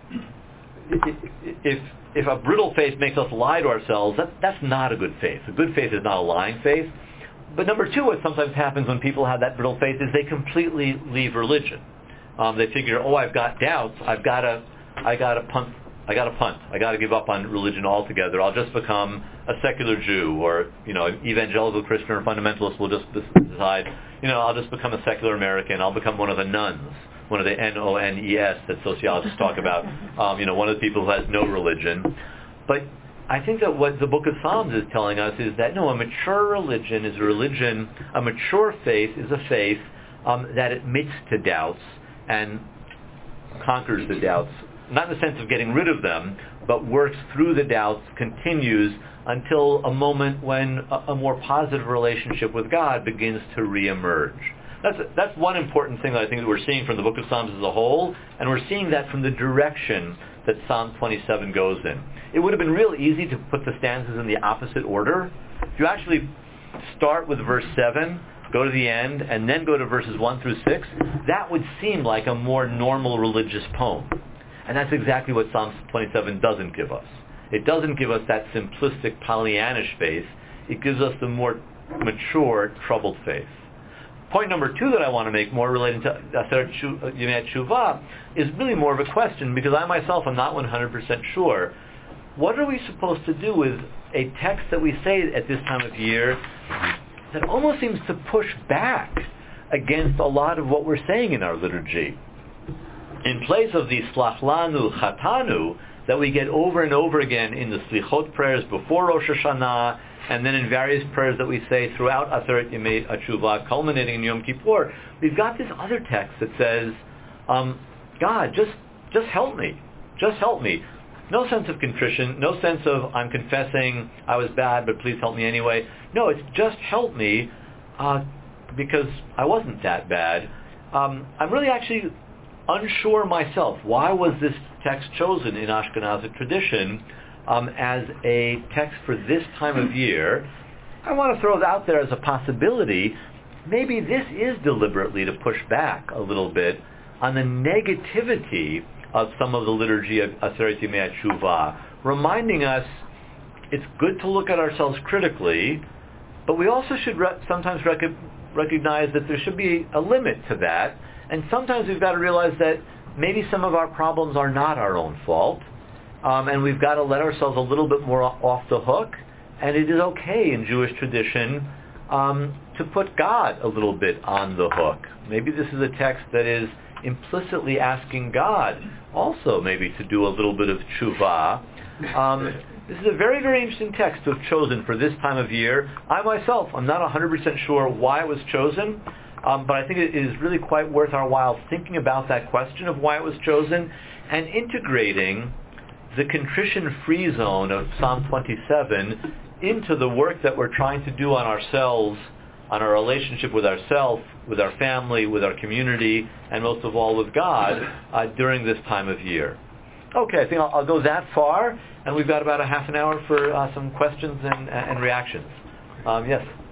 if if a brittle faith makes us lie to ourselves, that, that's not a good faith. A good faith is not a lying faith. But number two, what sometimes happens when people have that brittle faith is they completely leave religion. Um, they figure, oh, I've got doubts. I've got to, I got to punt. I got to punt. I got to give up on religion altogether. I'll just become a secular Jew, or you know, an evangelical Christian or fundamentalist will just decide, you know, I'll just become a secular American. I'll become one of the nuns, one of the N O N E S that sociologists talk about. Um, you know, one of the people who has no religion. But I think that what the book of Psalms is telling us is that, no, a mature religion is a religion, a mature faith is a faith um, that admits to doubts and conquers the doubts, not in the sense of getting rid of them, but works through the doubts, continues until a moment when a, a more positive relationship with God begins to reemerge. That's, that's one important thing that I think that we're seeing from the book of Psalms as a whole, and we're seeing that from the direction that Psalm twenty-seven goes in. It would have been real easy to put the stanzas in the opposite order. If you actually start with verse seven, go to the end, and then go to verses one through six, that would seem like a more normal religious poem. And that's exactly what Psalm twenty-seven doesn't give us. It doesn't give us that simplistic Pollyannish faith. It gives us the more mature, troubled faith. Point number two that I want to make, more relating to Aseret Yemei Teshuvah, is really more of a question, because I myself am not one hundred percent sure. What are we supposed to do with a text that we say at this time of year that almost seems to push back against a lot of what we're saying in our liturgy? In place of the Slach Lanu Chatanu that we get over and over again in the Slichot prayers before Rosh Hashanah, and then in various prayers that we say throughout Aseret Yemei Teshuvah, culminating in Yom Kippur, we've got this other text that says, um, God, just just help me. Just help me. No sense of contrition, no sense of I'm confessing I was bad, but please help me anyway. No, it's just help me uh, because I wasn't that bad. Um, I'm really actually unsure myself. Why was this text chosen in Ashkenazic tradition Um, as a text for this time of year? I want to throw it out there as a possibility. Maybe this is deliberately to push back a little bit on the negativity of some of the liturgy of Aseret Yemei Teshuvah, reminding us it's good to look at ourselves critically, but we also should re- sometimes rec- recognize that there should be a limit to that, and sometimes we've got to realize that maybe some of our problems are not our own fault. Um, and we've got to let ourselves a little bit more off the hook. And it is okay in Jewish tradition um, to put God a little bit on the hook. Maybe this is a text that is implicitly asking God also maybe to do a little bit of tshuva. Um, this is a very, very interesting text to have chosen for this time of year. I myself, I'm not one hundred percent sure why it was chosen, um, but I think it is really quite worth our while thinking about that question of why it was chosen and integrating the contrition-free zone of Psalm twenty-seven into the work that we're trying to do on ourselves, on our relationship with ourselves, with our family, with our community, and most of all with God uh, during this time of year. Okay, I think I'll, I'll go that far, and we've got about a half an hour for uh, some questions and, and reactions. Um, yes?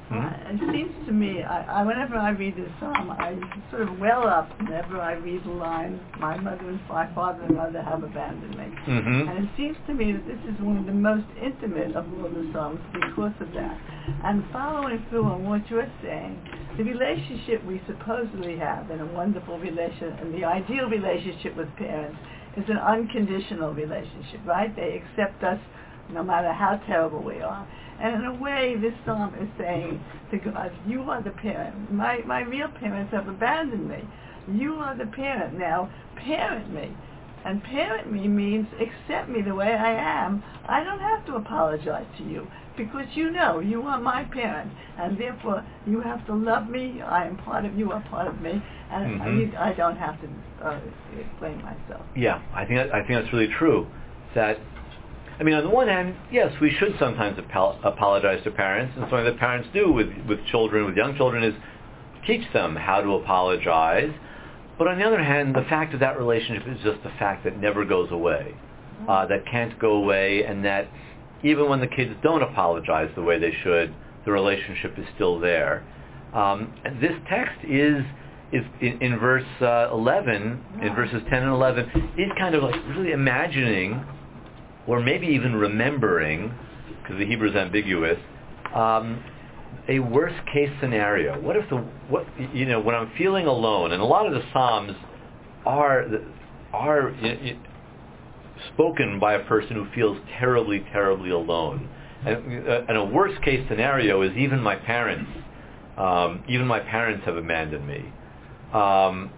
Uh, it seems to me, I, I, whenever I read this psalm, I sort of well up whenever I read the line, my mother and my father and mother have abandoned me. Mm-hmm. And it seems to me that this is one of the most intimate of all the psalms because of that. And following through on what you're saying, the relationship we supposedly have in a wonderful relationship, and the ideal relationship with parents, is an unconditional relationship, right? They accept us no matter how terrible we are. And in a way, this psalm is saying to God, you are the parent. My, my real parents have abandoned me. You are the parent. Now, parent me. And parent me means accept me the way I am. I don't have to apologize to you because you know you are my parent. And therefore, you have to love me. I am part of you, you are part of me. And Mm-hmm. I, I don't have to uh, explain myself. Yeah, I think that, I think that's really true. That I mean, on the one hand, yes, we should sometimes apo- apologize to parents, and something that parents do with, with children, with young children, is teach them how to apologize. But on the other hand, the fact of that relationship is just a fact that never goes away, uh, that can't go away, and that even when the kids don't apologize the way they should, the relationship is still there. Um, and this text is is in, in verse uh, eleven, in verses ten and eleven, is kind of like really imagining, or maybe even remembering, because the Hebrew is ambiguous, um, a worst-case scenario. What if the what you know when I'm feeling alone, and a lot of the Psalms are are you know, spoken by a person who feels terribly, terribly alone, and, uh, and a worst-case scenario is even my parents, um, even my parents have abandoned me, um,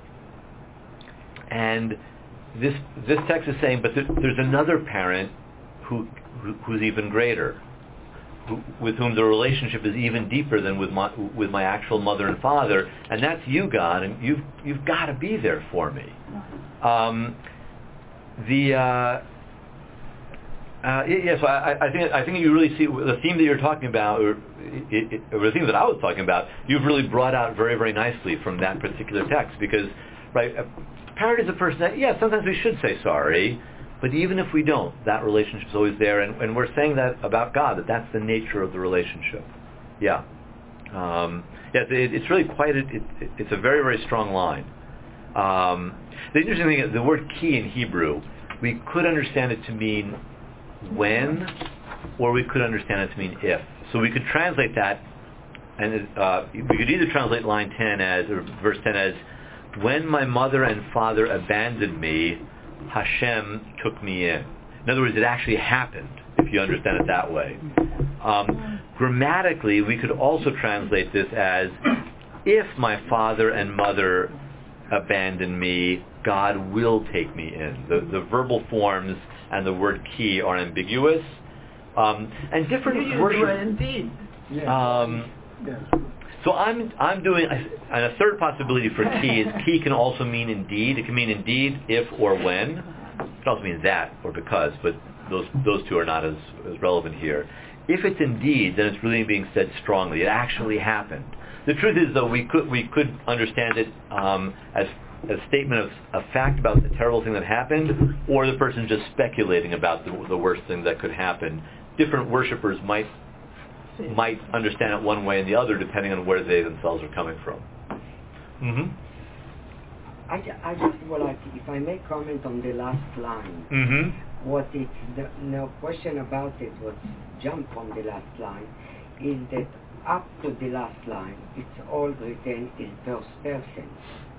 and this this text is saying, but there, there's another parent who, who who's even greater, who, with whom the relationship is even deeper than with my with my actual mother and father, and that's you, God, and you've you've got to be there for me. Um, the uh, uh, yes, I, I think I think you really see the theme that you're talking about, or, it, it, or the theme that I was talking about. You've really brought out very, very nicely from that particular text, because right. A parent is a person that, yeah, sometimes we should say sorry, but even if we don't, that relationship's always there, and, and we're saying that about God, that that's the nature of the relationship. Yeah. Um, yeah, it, it's really quite, a, it, it's a very, very strong line. Um, the interesting thing is the word ki in Hebrew, we could understand it to mean when, or we could understand it to mean if. So we could translate that, and uh, we could either translate line ten as, or verse ten as, when my mother and father abandoned me, Hashem took me in. In other words, it actually happened, if you understand it that way. Um, grammatically, we could also translate this as, if my father and mother abandon me, God will take me in. The, the verbal forms and the word ki are ambiguous. Um, and different You use worship... the word indeed. Um, Yes. So I'm I'm doing, and a third possibility for ki is ki can also mean indeed. It can mean indeed, if, or when. It also means that or because, but those those two are not as, as relevant here. If it's indeed, then it's really being said strongly. It actually happened. The truth is, though, we could we could understand it um, as a statement of a fact about the terrible thing that happened, or the person just speculating about the, the worst thing that could happen. Different worshipers might might understand it one way and the other, depending on where they themselves are coming from. Mm-hmm. I, I just would like, if I may comment on the last line. Mm-hmm. What it's, the, no question about it, what jumped from the last line, is that up to the last line, it's all written in first person.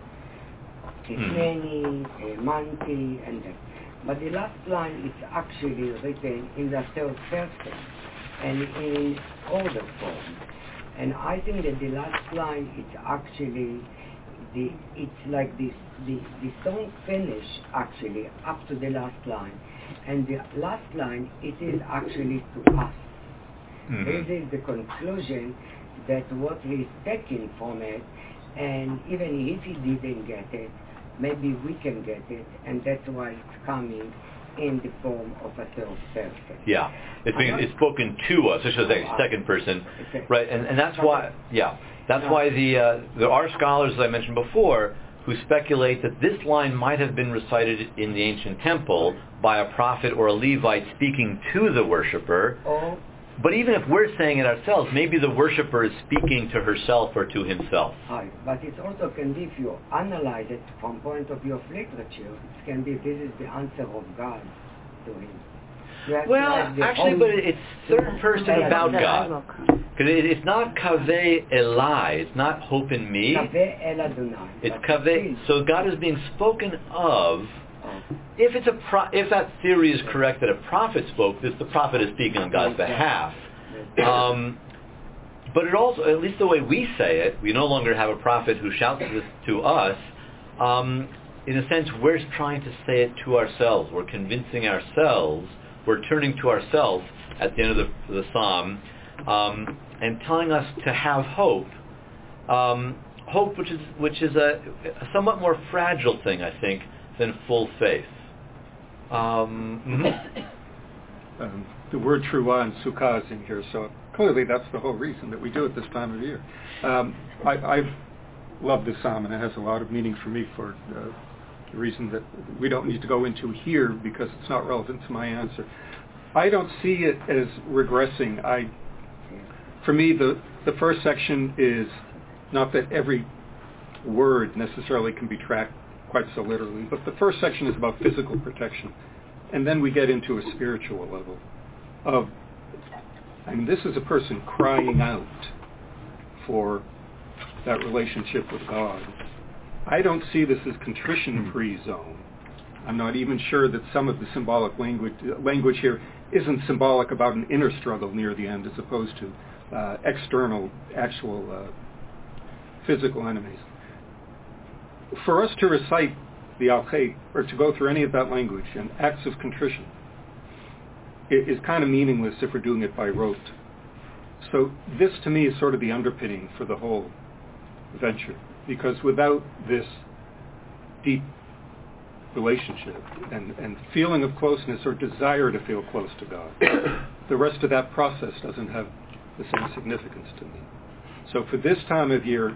Kifeni, mm. Manti, and that. But the last line is actually written in the third person, and in order form. And I think that the last line is actually the it's like this the the song finish actually up to the last line, and the last line it is actually to us. Mm-hmm. This is the conclusion that what he's taking from it, and even if he didn't get it, maybe we can get it, and that's why it's coming in the form of a third person. Yeah, it's being it's spoken to us. I should say second person, right? And and that's why, yeah, that's why the uh, there are scholars, as I mentioned before, who speculate that this line might have been recited in the ancient temple by a prophet or a Levite speaking to the worshiper, or but even if we're saying it ourselves, maybe the worshiper is speaking to herself or to himself. Right. But it also can be, if you analyze it from point of view of literature, it can be this is the answer of God to him. You have to Well, have the actually, whole- but it's third person about God. Because it, it's not kaveh elai, it's not hope in me. Kaveh el Adonai. It's But kaveh. So God is being spoken of. If it's a pro- if that theory is correct that a prophet spoke, this the prophet is speaking on God's behalf. Um, but it also, at least the way we say it, we no longer have a prophet who shouts this to us. Um, in a sense, we're trying to say it to ourselves. We're convincing ourselves. We're turning to ourselves at the end of the, the psalm um, and telling us to have hope. Um, hope, which is which is a, a somewhat more fragile thing, I think, than full faith. Um, mm-hmm. Um, the word Truah and Sukkah is in here, so clearly that's the whole reason that we do it this time of year. Um, I, I love this psalm, and it has a lot of meaning for me for uh, the reason that we don't need to go into here because it's not relevant to my answer. I don't see it as regressing. I, for me, the, the first section is not that every word necessarily can be tracked quite so literally, but the first section is about physical protection. And then we get into a spiritual level of, I mean, this is a person crying out for that relationship with God. I don't see this as contrition-free zone. I'm not even sure that some of the symbolic language language here isn't symbolic about an inner struggle near the end as opposed to uh, external, actual uh, physical enemies. For us to recite the Al-Khay, or to go through any of that language and acts of contrition, it is kind of meaningless if we're doing it by rote. So this to me is sort of the underpinning for the whole venture, because without this deep relationship and, and feeling of closeness or desire to feel close to God, the rest of that process doesn't have the same significance to me. So for this time of year,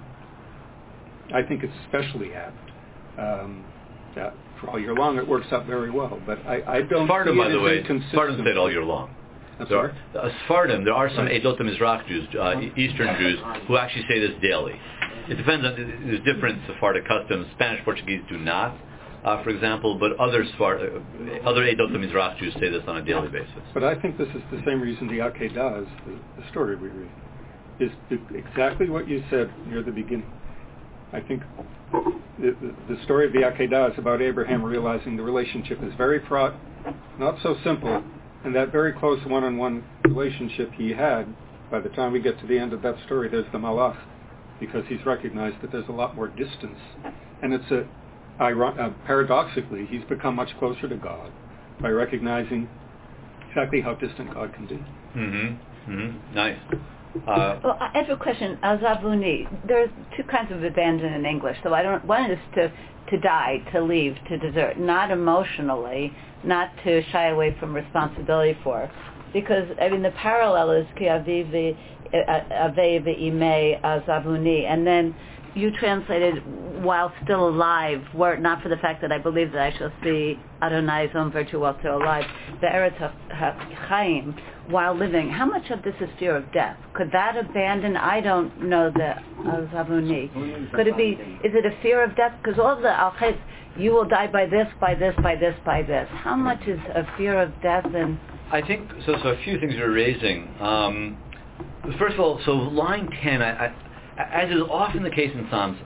I think it's especially apt. Um, yeah, for all year long, it works out very well. But I, I don't Sephardim, see it by the as way, inconsistent. Sephardim say it all year long. I'm There are, sorry? uh, Sephardim, there are some Eidot Mizrach Jews, uh, Eastern Jews, who actually say this daily. It depends on, there's different Sephardic customs. Spanish, Portuguese do not, uh, for example, but other Sephard, uh, other Eidot Mizrach Jews say this on a daily basis. But I think this is the same reason the Akedah is, the, the story we read, is exactly what you said near the beginning. I think the, the, the story of the Akedah is about Abraham realizing the relationship is very fraught, not so simple, and that very close one-on-one relationship he had, by the time we get to the end of that story, there's the Malach, because he's recognized that there's a lot more distance. And it's a, uh, paradoxically, he's become much closer to God by recognizing exactly how distant God can be. Mm-hmm. Mm-hmm. Nice. Uh, Well, I have a question. Azavuni. There's two kinds of abandon in English. So I don't. One is to to die, to leave, to desert, not emotionally, not to shy away from responsibility for, because I mean the parallel is ki aviv avei ve'imei azavuni, and then you translated while still alive, were it not for the fact that I believe that I shall see Adonai's own virtue while still alive, the Eretz HaChaim, while living. How much of this is fear of death? Could that abandon? I don't know the Azavuni. Could it be, is it a fear of death? Because all the Al-Khays, you will die by this, by this, by this, by this. How much is a fear of death? And I think, so So a few things you're raising. Um, first of all, so line ten, I, I, as is often the case in Psalms,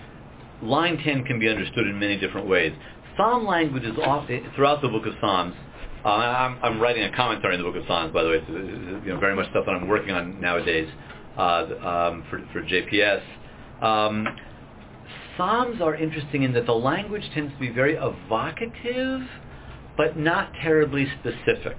line ten can be understood in many different ways. Psalm language is often, throughout the book of Psalms, uh, I'm, I'm writing a commentary in the book of Psalms, by the way. It's, it's, you know, very much stuff that I'm working on nowadays uh, um, for, for J P S. Um, Psalms are interesting in that the language tends to be very evocative, but not terribly specific.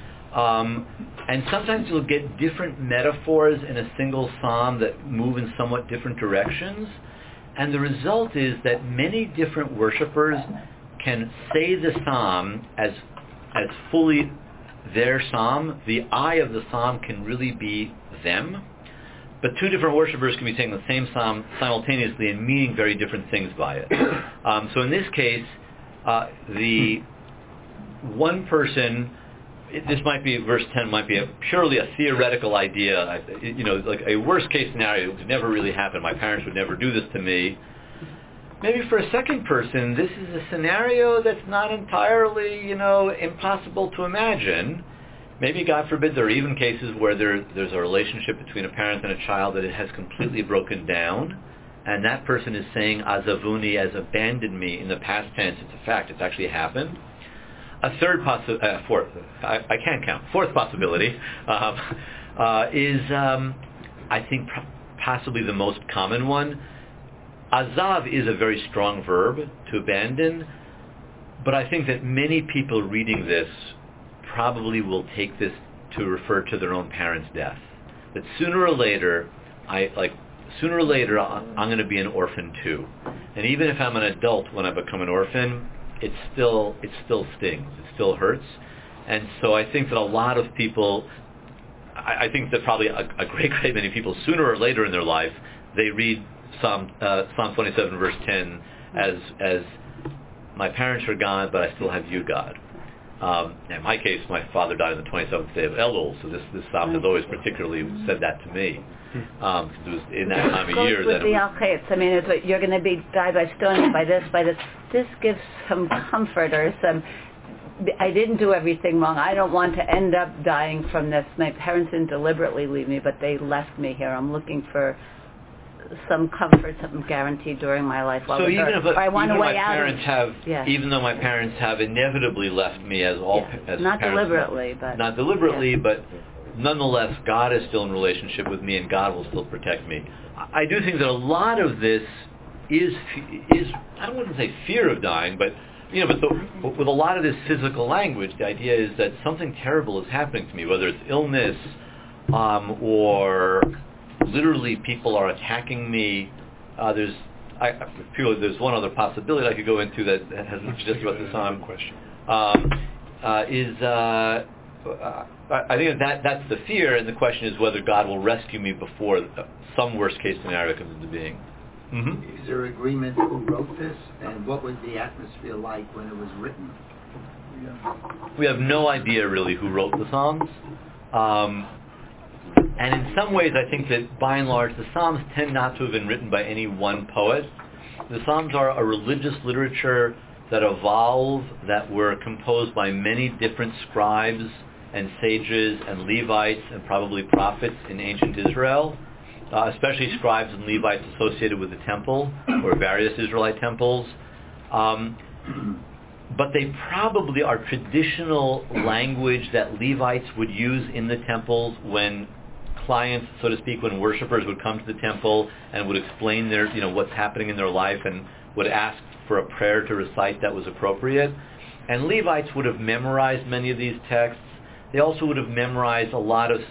Um, and sometimes you'll get different metaphors in a single psalm that move in somewhat different directions. And the result is that many different worshipers can say the psalm as as fully their psalm. The I of the psalm can really be them. But two different worshipers can be saying the same psalm simultaneously and meaning very different things by it. Um, so in this case, uh, the one person it, this might be, verse ten might be a, purely a theoretical idea. I, you know, like a worst case scenario would never really happen. My parents would never do this to me. Maybe for a second person, this is a scenario that's not entirely, you know, impossible to imagine. Maybe, God forbid, there are even cases where there, there's a relationship between a parent and a child that it has completely broken down, and that person is saying, Azavuni, as abandoned me, in the past tense. It's a fact. It's actually happened. A third possi- uh, fourth, I, I can't count, fourth possibility um, uh, is, um, I think, pr- possibly the most common one. Azav is a very strong verb, to abandon, but I think that many people reading this probably will take this to refer to their own parents' death. That sooner or later, I like sooner or later I'm going to be an orphan too, and even if I'm an adult when I become an orphan, it still it still stings, it still hurts, and so I think that a lot of people, I, I think that probably a, a great great many people sooner or later in their life they read Psalm uh, Psalm twenty-seven verse ten as as my parents are gone, but I still have you, God. Um, in my case, my father died on the twenty-seventh day of Elul, so this this psalm has always particularly said that to me. Um, it was in that time of year with that the it was, Al-Qaeda. I mean, it's like you're going to be died by stoning, by this, by this. This gives some comfort or some. I didn't do everything wrong. I don't want to end up dying from this. My parents didn't deliberately leave me, but they left me here. I'm looking for some comfort, something guaranteed during my life. While so even her. if a, I want even a my way out parents of, have, yeah. even though my parents have inevitably left me as all Yeah. as Not parents, deliberately, but not deliberately, yeah. but nonetheless, God is still in relationship with me, and God will still protect me. I do think that a lot of this is is I don't want to say fear of dying, but you know, but the, with a lot of this physical language, the idea is that something terrible is happening to me, whether it's illness um, or literally people are attacking me. Uh, there's I, I feel there's one other possibility I could go into that hasn't just about the Psalm question. Um, uh, is uh, uh, I think that that's the fear, and the question is whether God will rescue me before some worst case scenario comes into being. Mm-hmm. Is there agreement who wrote this, and what was the atmosphere like when it was written? We have no idea really who wrote the Psalms. Um, and in some ways I think that by and large the Psalms tend not to have been written by any one poet. The Psalms are a religious literature that evolve, that were composed by many different scribes and sages and Levites and probably prophets in ancient Israel, uh, especially scribes and Levites associated with the temple or various Israelite temples. Um, but they probably are traditional language that Levites would use in the temples when clients, so to speak, when worshipers would come to the temple and would explain their, you know, what's happening in their life and would ask for a prayer to recite that was appropriate. And Levites would have memorized many of these texts. They also would have memorized a lot of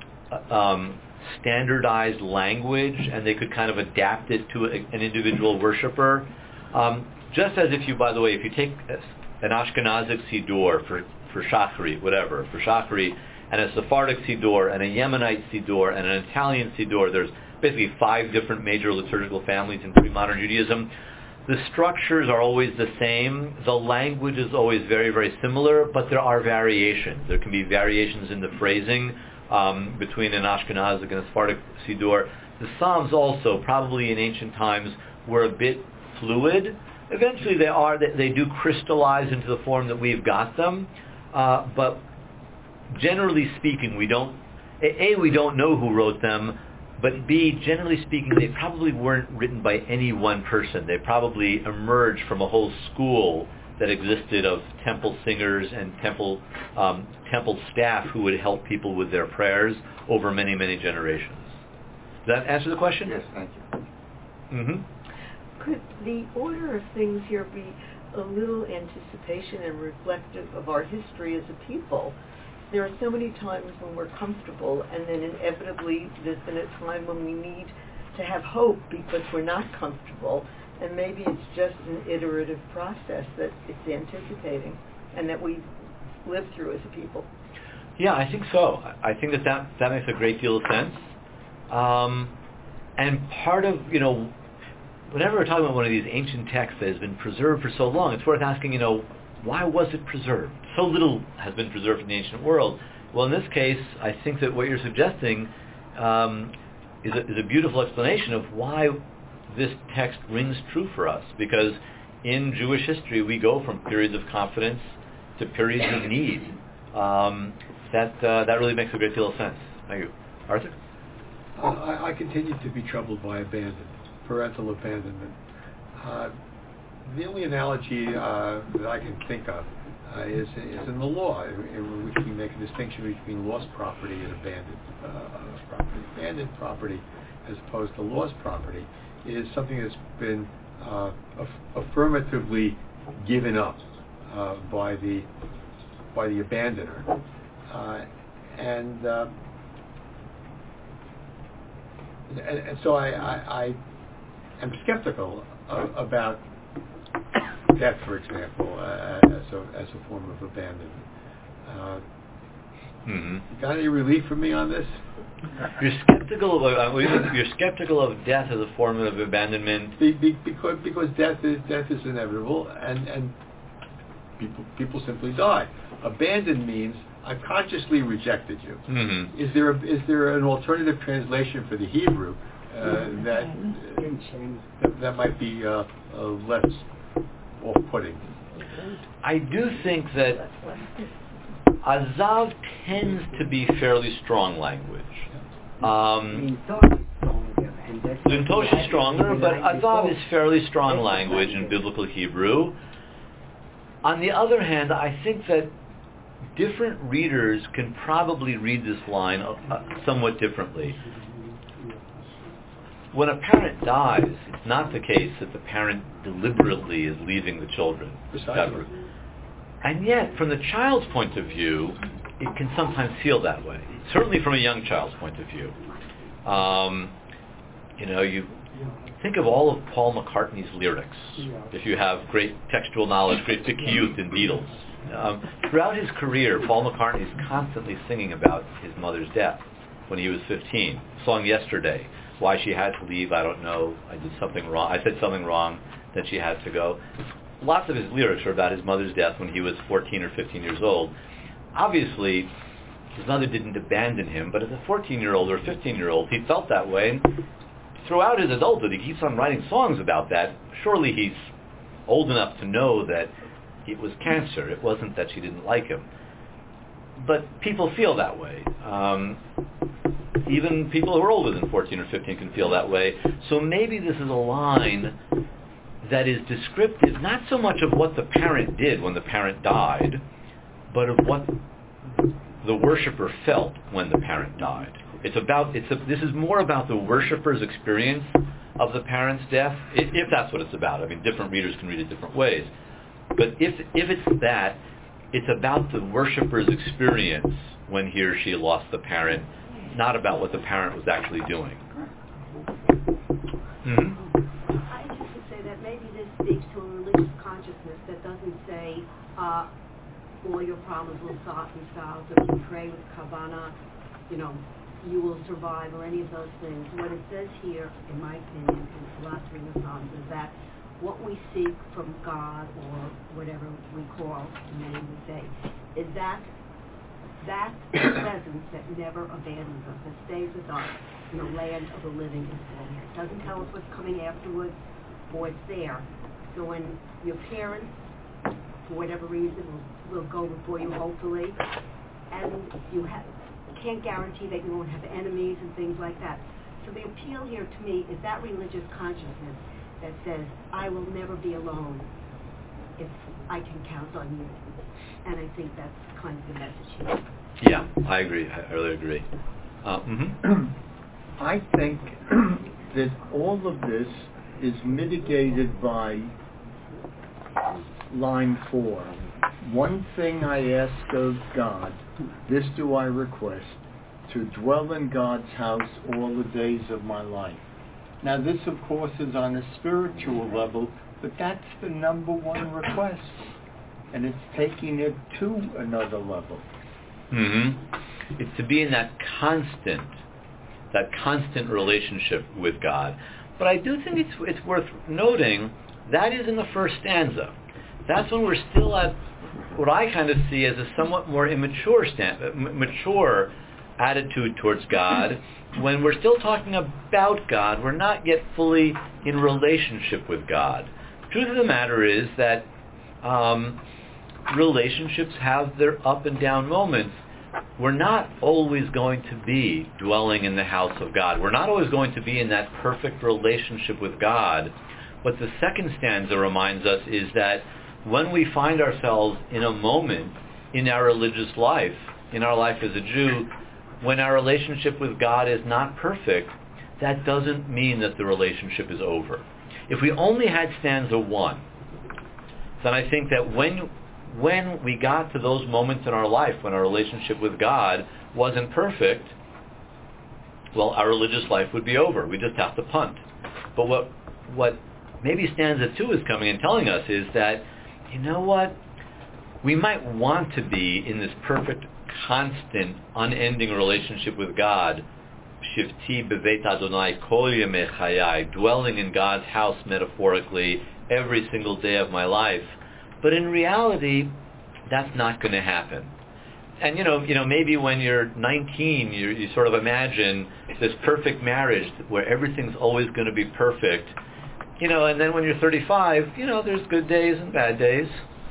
um, standardized language, and they could kind of adapt it to a, an individual worshiper. Um, just as if you, by the way, if you take an Ashkenazic Siddur for, for Shachri, whatever, for Shachri, and a Sephardic Siddur, and a Yemenite Siddur, and an Italian Siddur, there's basically five different major liturgical families in pre-modern Judaism. The structures are always the same. The language is always very, very similar, but there are variations. There can be variations in the phrasing um, between an Ashkenazic and a Sephardic Siddur. The Psalms also, probably in ancient times, were a bit fluid. Eventually they are, they, they do crystallize into the form that we've got them, uh, but generally speaking, we don't, A, we don't know who wrote them, but B, generally speaking, they probably weren't written by any one person. They probably emerged from a whole school that existed of temple singers and temple um, temple staff who would help people with their prayers over many, many generations. Does that answer the question? Yes, thank you. Mm-hmm. Could the order of things here be a little anticipation and reflective of our history as a people? There are so many times when we're comfortable, and then inevitably there's been a time when we need to have hope because we're not comfortable, and maybe it's just an iterative process that it's anticipating and that we live through as a people. Yeah, I think so. I think that that, that makes a great deal of sense. Um, and part of, you know, whenever we're talking about one of these ancient texts that has been preserved for so long, it's worth asking, you know, why was it preserved? So little has been preserved in the ancient world. Well, in this case, I think that what you're suggesting um, is, a, is a beautiful explanation of why this text rings true for us, because in Jewish history we go from periods of confidence to periods of need. Um, that uh, that really makes a great deal of sense. Thank you. Arthur? Uh, I, I continue to be troubled by abandonment, parental abandonment. Uh, the only analogy uh, that I can think of uh, is, is in the law, in, in which we make a distinction between lost property and abandoned uh, property. Abandoned property, as opposed to lost property, is something that's been uh, aff- affirmatively given up uh, by the by the abandoner, uh, and, uh, and and so I, I, I am skeptical of, about death, for example, uh, as a as a form of abandonment. Uh, mm-hmm. You got any relief from me on this? You're skeptical of uh, you're skeptical of death as a form of abandonment. Be, be, because because death is death is inevitable, and and people people simply die. Abandon means I've consciously rejected you. Mm-hmm. Is there a, is there an alternative translation for the Hebrew uh, that, uh, that that might be uh, uh, less off-putting? I do think that Azav tends to be fairly strong language. Um, Lintosh is stronger, but Azav is fairly strong language in biblical Hebrew. On the other hand, I think that different readers can probably read this line uh, somewhat differently. When a parent dies, it's not the case that the parent deliberately is leaving the children. Precisely. And yet, from the child's point of view, it can sometimes feel that way. Certainly from a young child's point of view. Um, you know, you think of all of Paul McCartney's lyrics. If you have great textual knowledge, great Bikiyut in Beatles. Um, throughout his career, Paul McCartney is constantly singing about his mother's death when he was fifteen. Song Yesterday. Why she had to leave, I don't know. I did something wrong. I said something wrong, that she had to go. Lots of his lyrics are about his mother's death when he was fourteen or fifteen years old. Obviously, his mother didn't abandon him, but as a fourteen-year-old or fifteen-year-old, he felt that way. And throughout his adulthood, he keeps on writing songs about that. Surely he's old enough to know that it was cancer. It wasn't that she didn't like him. But people feel that way. Um, even people who are older than fourteen or fifteen can feel that way. So maybe this is a line that is descriptive, not so much of what the parent did when the parent died, but of what the worshiper felt when the parent died. It's about, it's a, this is more about the worshiper's experience of the parent's death, if, if that's what it's about. I mean, different readers can read it different ways. But if if it's that, it's about the worshiper's experience when he or she lost the parent, not about what the parent was actually doing. Mm-hmm. I just would say that maybe this speaks to a religious consciousness that doesn't say uh, all your problems will solve themselves, or if you pray with Kavanah, you know, you will survive, or any of those things. What it says here, in my opinion, in philosophy of the Psalms, is that what we seek from God, or whatever we call, many would say, is that that presence that never abandons us, that stays with us in the land of the living and still here. It doesn't tell us what's coming afterwards, or it's there. So when your parents, for whatever reason, will, will go before you, hopefully, and you have, can't guarantee that you won't have enemies and things like that. So the appeal here to me is that religious consciousness that says, I will never be alone if I can count on you. And I think that's kind of the message here. Yeah, I agree. I really agree. Uh, mm-hmm. I think that all of this is mitigated by line four. One thing I ask of God, this do I request, to dwell in God's house all the days of my life. Now this, of course, is on a spiritual level, but that's the number one request. And it's taking it to another level. Mm-hmm. It's to be in that constant, that constant relationship with God. But I do think it's it's worth noting that is in the first stanza. that's when we're still at what I kind of see as a somewhat more immature stand, m- mature attitude towards God. When we're still talking about God, we're not yet fully in relationship with God. Truth of the matter is that um, relationships have their up and down moments. We're not always going to be dwelling in the house of God. We're not always going to be in that perfect relationship with God. What the second stanza reminds us is that when we find ourselves in a moment in our religious life, in our life as a Jew, when our relationship with God is not perfect, that doesn't mean that the relationship is over. If we only had stanza one, then I think that when when we got to those moments in our life when our relationship with God wasn't perfect, well, our religious life would be over. We just have to punt. But what what maybe stanza two is coming and telling us is that, you know what, we might want to be in this perfect, constant, unending relationship with God, Shivti beveit Adonai kol yemei chayai, dwelling in God's house metaphorically every single day of my life. But in reality, that's not going to happen. And you know, you know, maybe when you're nineteen, you, you sort of imagine this perfect marriage where everything's always going to be perfect. You know, and then when you're thirty-five, you know, there's good days and bad days.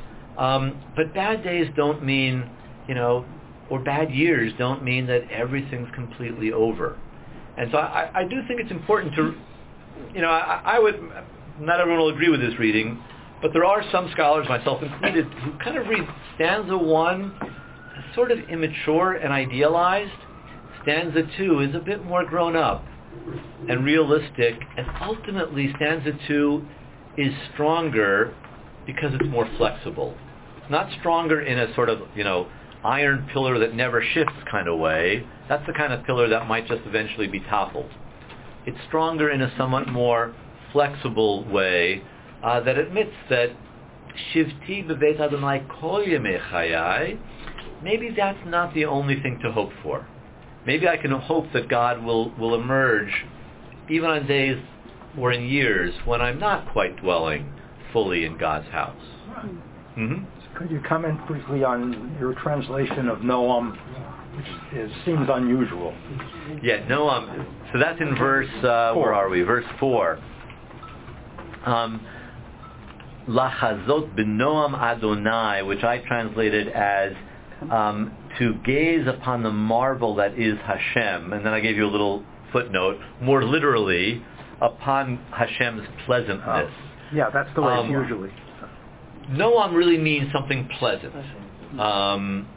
Um, but bad days don't mean, you know, or bad years don't mean that everything's completely over. And so I, I do think it's important to, you know, I, I would, not everyone will agree with this reading, but there are some scholars, myself included, who kind of read stanza one as sort of immature and idealized. Stanza two is a bit more grown up and realistic, and ultimately stanza two is stronger because it's more flexible. It's not stronger in a sort of, you know, iron pillar that never shifts kind of way. That's the kind of pillar that might just eventually be toppled. It's stronger in a somewhat more flexible way uh, that admits that Shivti beveit Adonai kol yemei chayai, maybe that's not the only thing to hope for. Maybe I can hope that God will, will emerge even on days or in years when I'm not quite dwelling fully in God's house. Mm-hmm. Could you comment briefly on your translation of Noam, which is, seems unusual? Yeah, Noam. So that's in verse, uh, where are we? Verse four. Um, Lachazot b'Noam Adonai, which I translated as um, to gaze upon the marvel that is Hashem, and then I gave you a little footnote, more literally, upon Hashem's pleasantness. Oh. Yeah, that's the way um, it's usually. Noam really means something pleasant. Um,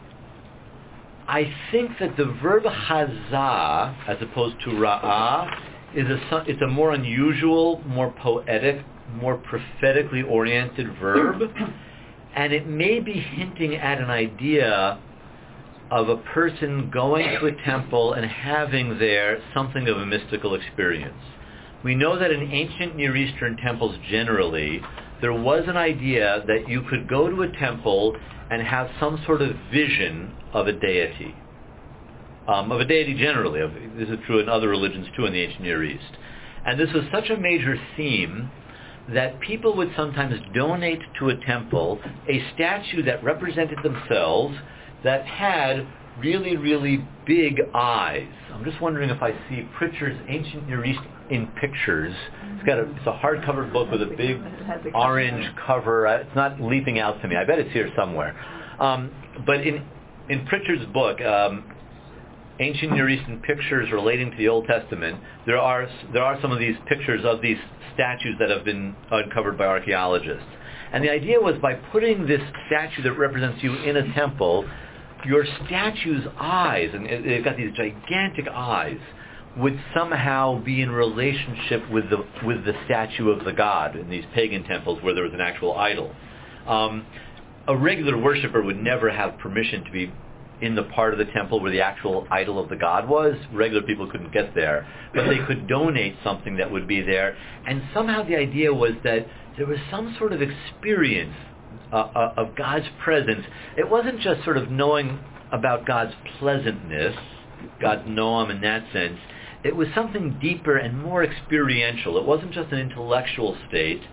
I think that the verb hazah, as opposed to ra'ah, is a it's a more unusual, more poetic, more prophetically oriented verb, and it may be hinting at an idea of a person going to a temple and having there something of a mystical experience. We know that in ancient Near Eastern temples generally, there was an idea that you could go to a temple and have some sort of vision of a deity. Um, of a deity generally. Of, this is true in other religions too in the ancient Near East. And this was such a major theme that people would sometimes donate to a temple a statue that represented themselves that had really, really big eyes. I'm just wondering if I see Pritchard's Ancient Near East in Pictures. It's got a, it's a hardcover book with a big orange cover. It's not leaping out to me. I bet it's here somewhere. Um, but in in Pritchard's book, um, Ancient Near Eastern Pictures relating to the Old Testament, there are there are some of these pictures of these statues that have been uncovered by archaeologists. And the idea was by putting this statue that represents you in a temple, your statue's eyes, and it, they've got these gigantic eyes, would somehow be in relationship with the with the statue of the god in these pagan temples where there was an actual idol. Um, a regular worshiper would never have permission to be in the part of the temple where the actual idol of the god was. Regular people couldn't get there, but they could donate something that would be there. And somehow the idea was that there was some sort of experience uh, uh, of God's presence. It wasn't just sort of knowing about God's pleasantness, God's noam in that sense. It was something deeper and more experiential. It wasn't just an intellectual state.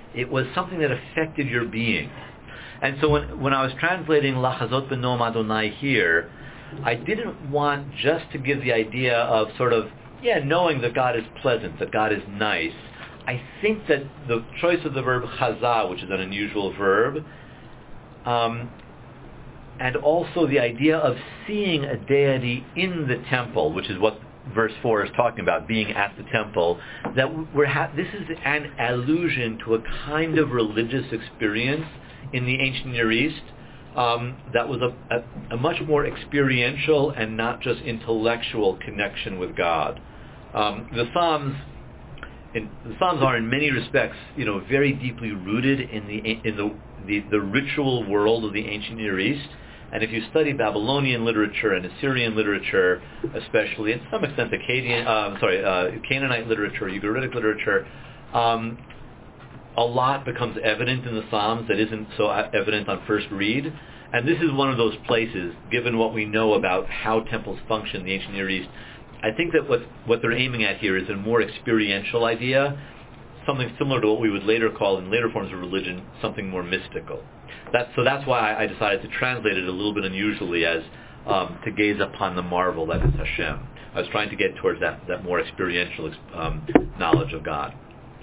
It was something that affected your being. And so when, when I was translating Lachazot B'Noam Adonai here, I didn't want just to give the idea of sort of, yeah, knowing that God is pleasant, that God is nice. I think that the choice of the verb chazah, which is an unusual verb, um, and also the idea of seeing a deity in the temple, which is what verse four is talking about, being at the temple, that we're ha- this is an allusion to a kind of religious experience in the ancient Near East um, that was a, a, a much more experiential and not just intellectual connection with God. Um, the Psalms, in, the Psalms are in many respects, you know, very deeply rooted in the in the, the the ritual world of the ancient Near East. And if you study Babylonian literature and Assyrian literature, especially, and to some extent Akkadian, uh, sorry, uh, Canaanite literature, Ugaritic literature, um, a lot becomes evident in the Psalms that isn't so evident on first read. And this is one of those places, given what we know about how temples function in the ancient Near East. I think that what what they're aiming at here is a more experiential idea, something similar to what we would later call, in later forms of religion, something more mystical. That, so that's why I decided to translate it a little bit unusually as um, to gaze upon the marvel that is Hashem. I was trying to get towards that, that more experiential um, knowledge of God.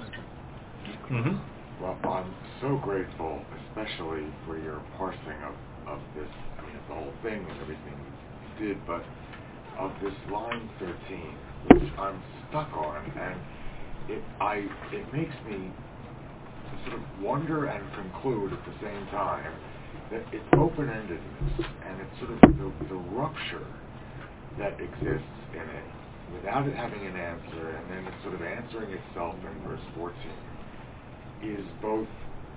Mm-hmm. Well, I'm so grateful, especially for your parsing of, of this, I mean, the whole thing and everything you did, but of this line thirteen, which I'm stuck on, and it I it makes me sort of wonder and conclude at the same time that it's open-endedness and it's sort of the, the rupture that exists in it without it having an answer, and then it's sort of answering itself in verse fourteen, is both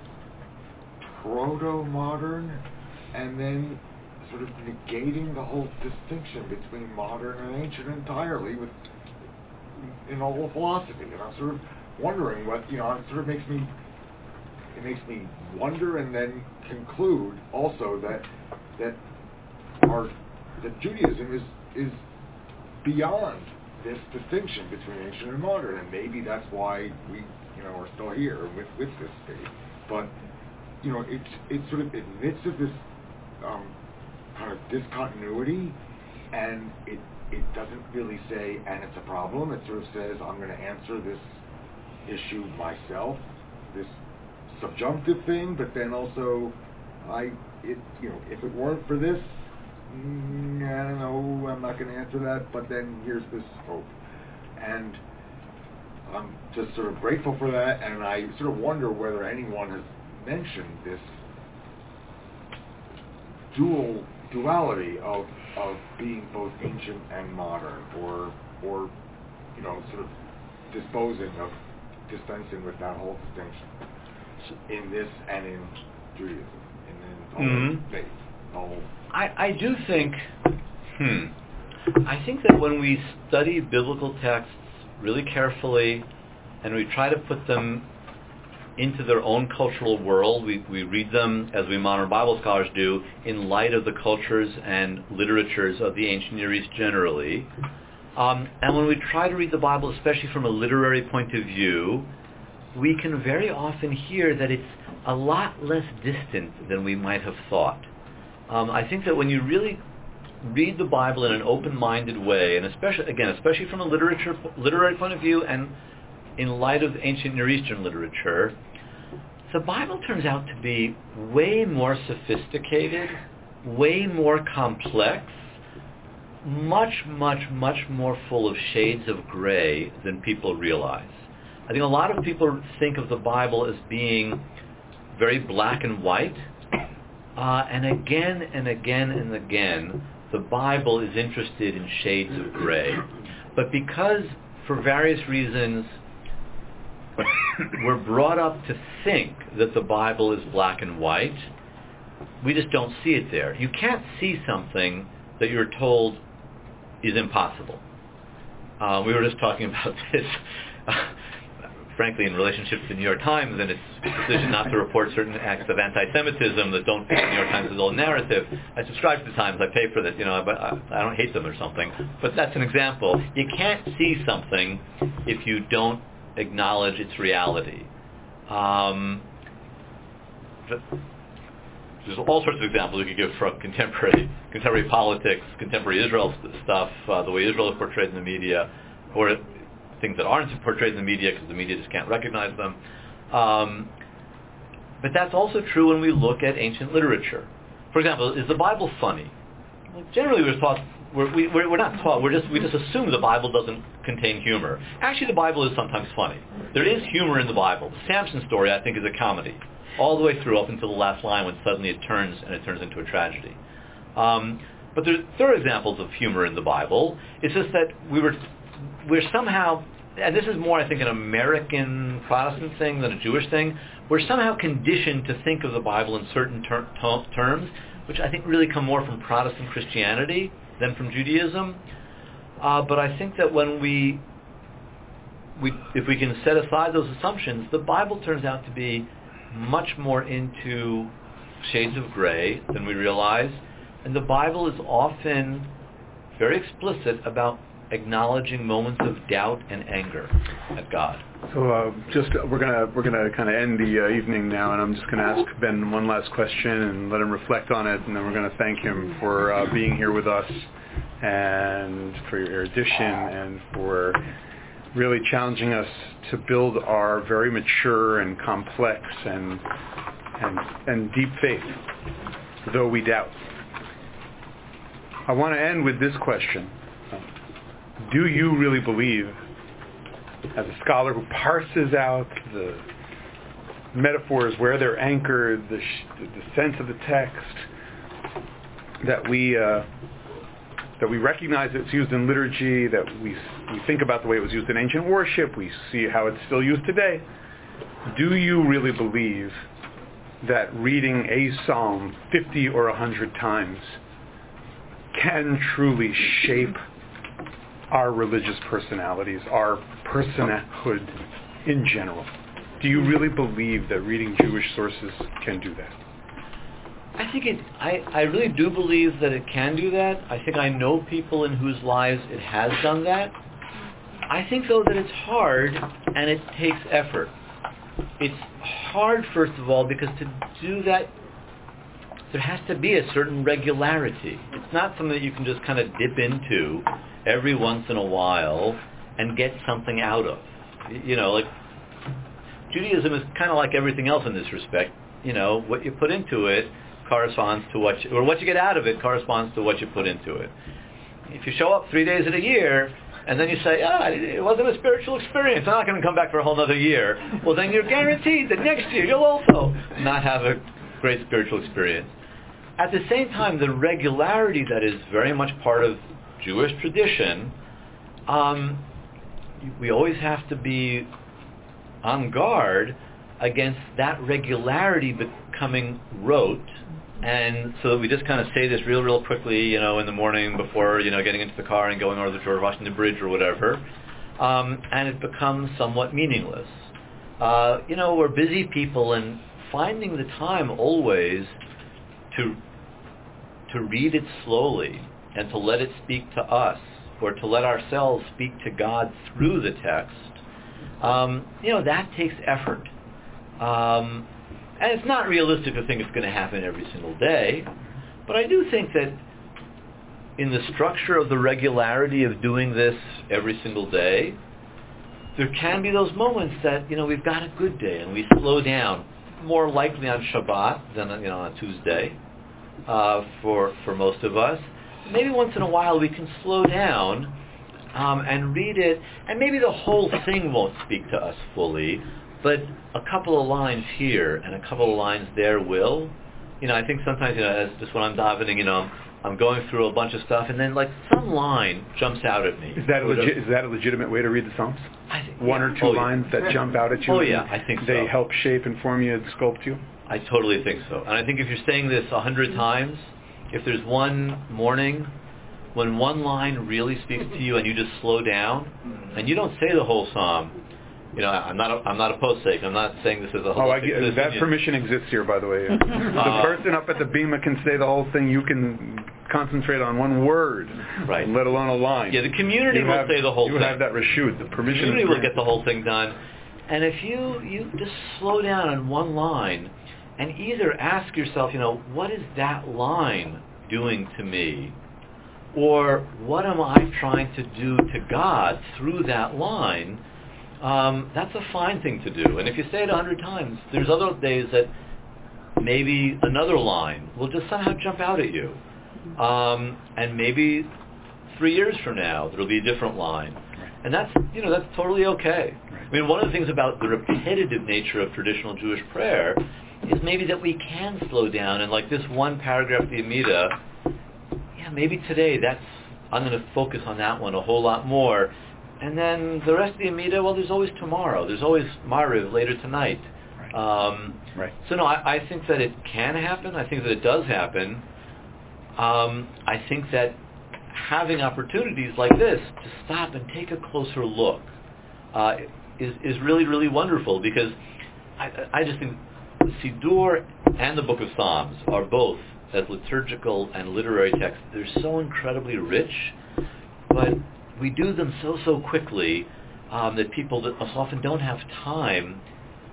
proto-modern and then sort of negating the whole distinction between modern and ancient entirely with in all of philosophy. And I'm sort of wondering what, you know, it sort of makes me it makes me wonder and then conclude also that that our that Judaism is is beyond this distinction between ancient and modern, and maybe that's why we, you know, are still here with, with this state. But you know, it it sort of admits of this um, kind of discontinuity, and it it doesn't really say, and it's a problem. It sort of says, I'm going to answer this issue myself, this subjunctive thing, but then also, I, it, you know, if it weren't for this, mm, I don't know, I'm not going to answer that, but then here's this hope. And I'm just sort of grateful for that, and I sort of wonder whether anyone has mentioned this dual duality of of being both ancient and modern, or or you know, sort of disposing of dispensing with that whole distinction in this and in Judaism and in all mm-hmm. faith. All I, I do think hmm I think that when we study biblical texts really carefully and we try to put them into their own cultural world, we, we read them, as we modern Bible scholars do, in light of the cultures and literatures of the ancient Near East generally. Um, and when we try to read the Bible, especially from a literary point of view, we can very often hear that it's a lot less distant than we might have thought. Um, I think that when you really read the Bible in an open-minded way, and especially, again, especially from a literature, literary point of view and in light of ancient Near Eastern literature, the Bible turns out to be way more sophisticated, way more complex, much, much, much more full of shades of gray than people realize. I think a lot of people think of the Bible as being very black and white, uh, and again and again and again, the Bible is interested in shades of gray. But because, for various reasons, we're brought up to think that the Bible is black and white, we just don't see it there. You can't see something that you're told is impossible. Uh, we were just talking about this, uh, frankly, in relationship to the New York Times and its decision not to report certain acts of anti-Semitism that don't fit the New York Times' old narrative. I subscribe to the Times, I pay for that, you know, but I, I don't hate them or something. But that's an example. You can't see something if you don't acknowledge its reality. Um, there's all sorts of examples we could give from contemporary contemporary politics, contemporary Israel stuff, uh, the way Israel is portrayed in the media, or things that aren't portrayed in the media because the media just can't recognize them. Um, but that's also true when we look at ancient literature. For example, is the Bible funny? Well, generally, we're taught we're, we, we're, we're not taught. We're just we just assume the Bible doesn't contain humor. Actually, the Bible is sometimes funny. There is humor in the Bible. The Samson story, I think, is a comedy all the way through up until the last line when suddenly it turns and it turns into a tragedy. Um, but there, there are examples of humor in the Bible. It's just that we were we're somehow, and this is more, I think, an American Protestant thing than a Jewish thing, we're somehow conditioned to think of the Bible in certain ter- ter- terms, which I think really come more from Protestant Christianity than from Judaism. Uh, but I think that when we, we, if we can set aside those assumptions, the Bible turns out to be much more into shades of gray than we realize. And the Bible is often very explicit about acknowledging moments of doubt and anger at God. So uh, just we're gonna we're gonna kind of end the uh, evening now, and I'm just gonna ask Ben one last question and let him reflect on it, and then we're gonna thank him for uh, being here with us and for your erudition and for really challenging us to build our very mature and complex and and and deep faith, though we doubt. I want to end with this question. Do you really believe, as a scholar who parses out the metaphors, where they're anchored, the, sh- the sense of the text, that we uh, that we recognize it's used in liturgy, that we we think about the way it was used in ancient worship, we see how it's still used today? Do you really believe that reading a psalm fifty or one hundred times can truly shape our religious personalities, our personhood in general? Do you really believe that reading Jewish sources can do that? I think it, I, I really do believe that it can do that. I think I know people in whose lives it has done that. I think, though, that it's hard and it takes effort. It's hard, first of all, because to do that, there has to be a certain regularity. It's not something that you can just kind of dip into every once in a while and get something out of. You know, like, Judaism is kind of like everything else in this respect. You know, what you put into it corresponds to what you, or what you get out of it corresponds to what you put into it. If you show up three days in a year, and then you say, ah, it wasn't a spiritual experience, I'm not going to come back for a whole other year, well, then you're guaranteed that next year you'll also not have a great spiritual experience. At the same time, the regularity that is very much part of Jewish tradition, um, we always have to be on guard against that regularity becoming rote, and so that we just kind of say this real, real quickly, you know, in the morning before, you know, getting into the car and going over the George Washington Bridge or whatever, um, and it becomes somewhat meaningless. Uh, you know, we're busy people, and finding the time always to to read it slowly and to let it speak to us, or to let ourselves speak to God through the text, um, you know, that takes effort. Um, and it's not realistic to think it's going to happen every single day, but I do think that in the structure of the regularity of doing this every single day, there can be those moments that, you know, we've got a good day and we slow down, more likely on Shabbat than, you know, on Tuesday, uh, for for most of us. Maybe once in a while we can slow down um, and read it, and maybe the whole thing won't speak to us fully, but a couple of lines here and a couple of lines there will. You know, I think sometimes, you know, as just when I'm davening, you know, I'm going through a bunch of stuff, and then like some line jumps out at me. Is that a legit, is that a legitimate way to read the Psalms? I think, One yeah. or two oh, lines yeah. that jump out at you? Oh yeah, I think they so. They help shape and form you and sculpt you? I totally think so. And I think if you're saying this a hundred times, if there's one morning when one line really speaks to you and you just slow down, and you don't say the whole psalm, you know, I'm not a, I'm not a postsake. I'm not saying this is a whole. Oh, I get, that opinion. Permission exists here, by the way. The uh, person up at the bima can say the whole thing. You can concentrate on one word, right? Let alone a line. Yeah, the community you will have, say the whole you thing. You have that reshut. The permission. The community will get the whole thing done. And if you, you just slow down on one line and either ask yourself, you know, what is that line doing to me? Or what am I trying to do to God through that line? Um, that's a fine thing to do. And if you say it a hundred times, there's other days that maybe another line will just somehow jump out at you. Um, and maybe three years from now, there'll be a different line. Right. And that's, you know, that's totally okay. Right. I mean, one of the things about the repetitive nature of traditional Jewish prayer is maybe that we can slow down, and like this one paragraph of the Amida, yeah, maybe today that's, I'm going to focus on that one a whole lot more. And then the rest of the Amida, well, there's always tomorrow. There's always Mariv later tonight. Right. Um, right. So no, I, I think that it can happen. I think that it does happen. Um, I think that having opportunities like this to stop and take a closer look uh, is is really, really wonderful, because I, I just think the Siddur and the Book of Psalms are both, as liturgical and literary texts, they're so incredibly rich, but we do them so, so quickly um, that people that often don't have time,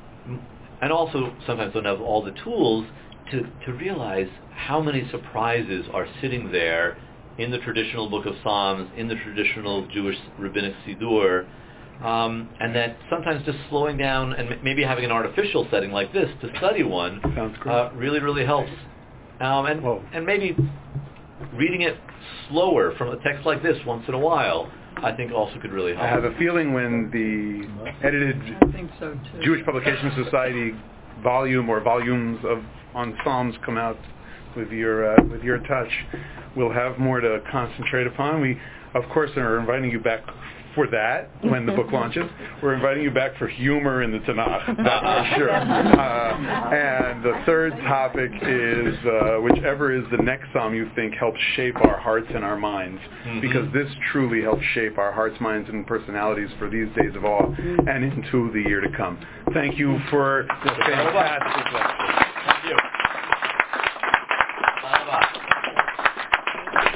and also sometimes don't have all the tools to, to realize how many surprises are sitting there in the traditional Book of Psalms, in the traditional Jewish rabbinic Siddur, um, and that sometimes just slowing down and m- maybe having an artificial setting like this to study one uh, really, really helps. Um, and, and maybe reading it slower from a text like this once in a while, I think also could really help. I have a feeling when the edited I think so too. Jewish Publication Society volume or volumes of on Psalms come out with your uh, with your touch, we'll have more to concentrate upon. We, of course, are inviting you back for that when the book launches. We're inviting you back for humor in the Tanakh, that's for sure. Uh, and the third topic is uh, whichever is the next psalm you think helps shape our hearts and our minds, mm-hmm. because this truly helps shape our hearts, minds, and personalities for these days of awe and into the year to come. Thank you for the fantastic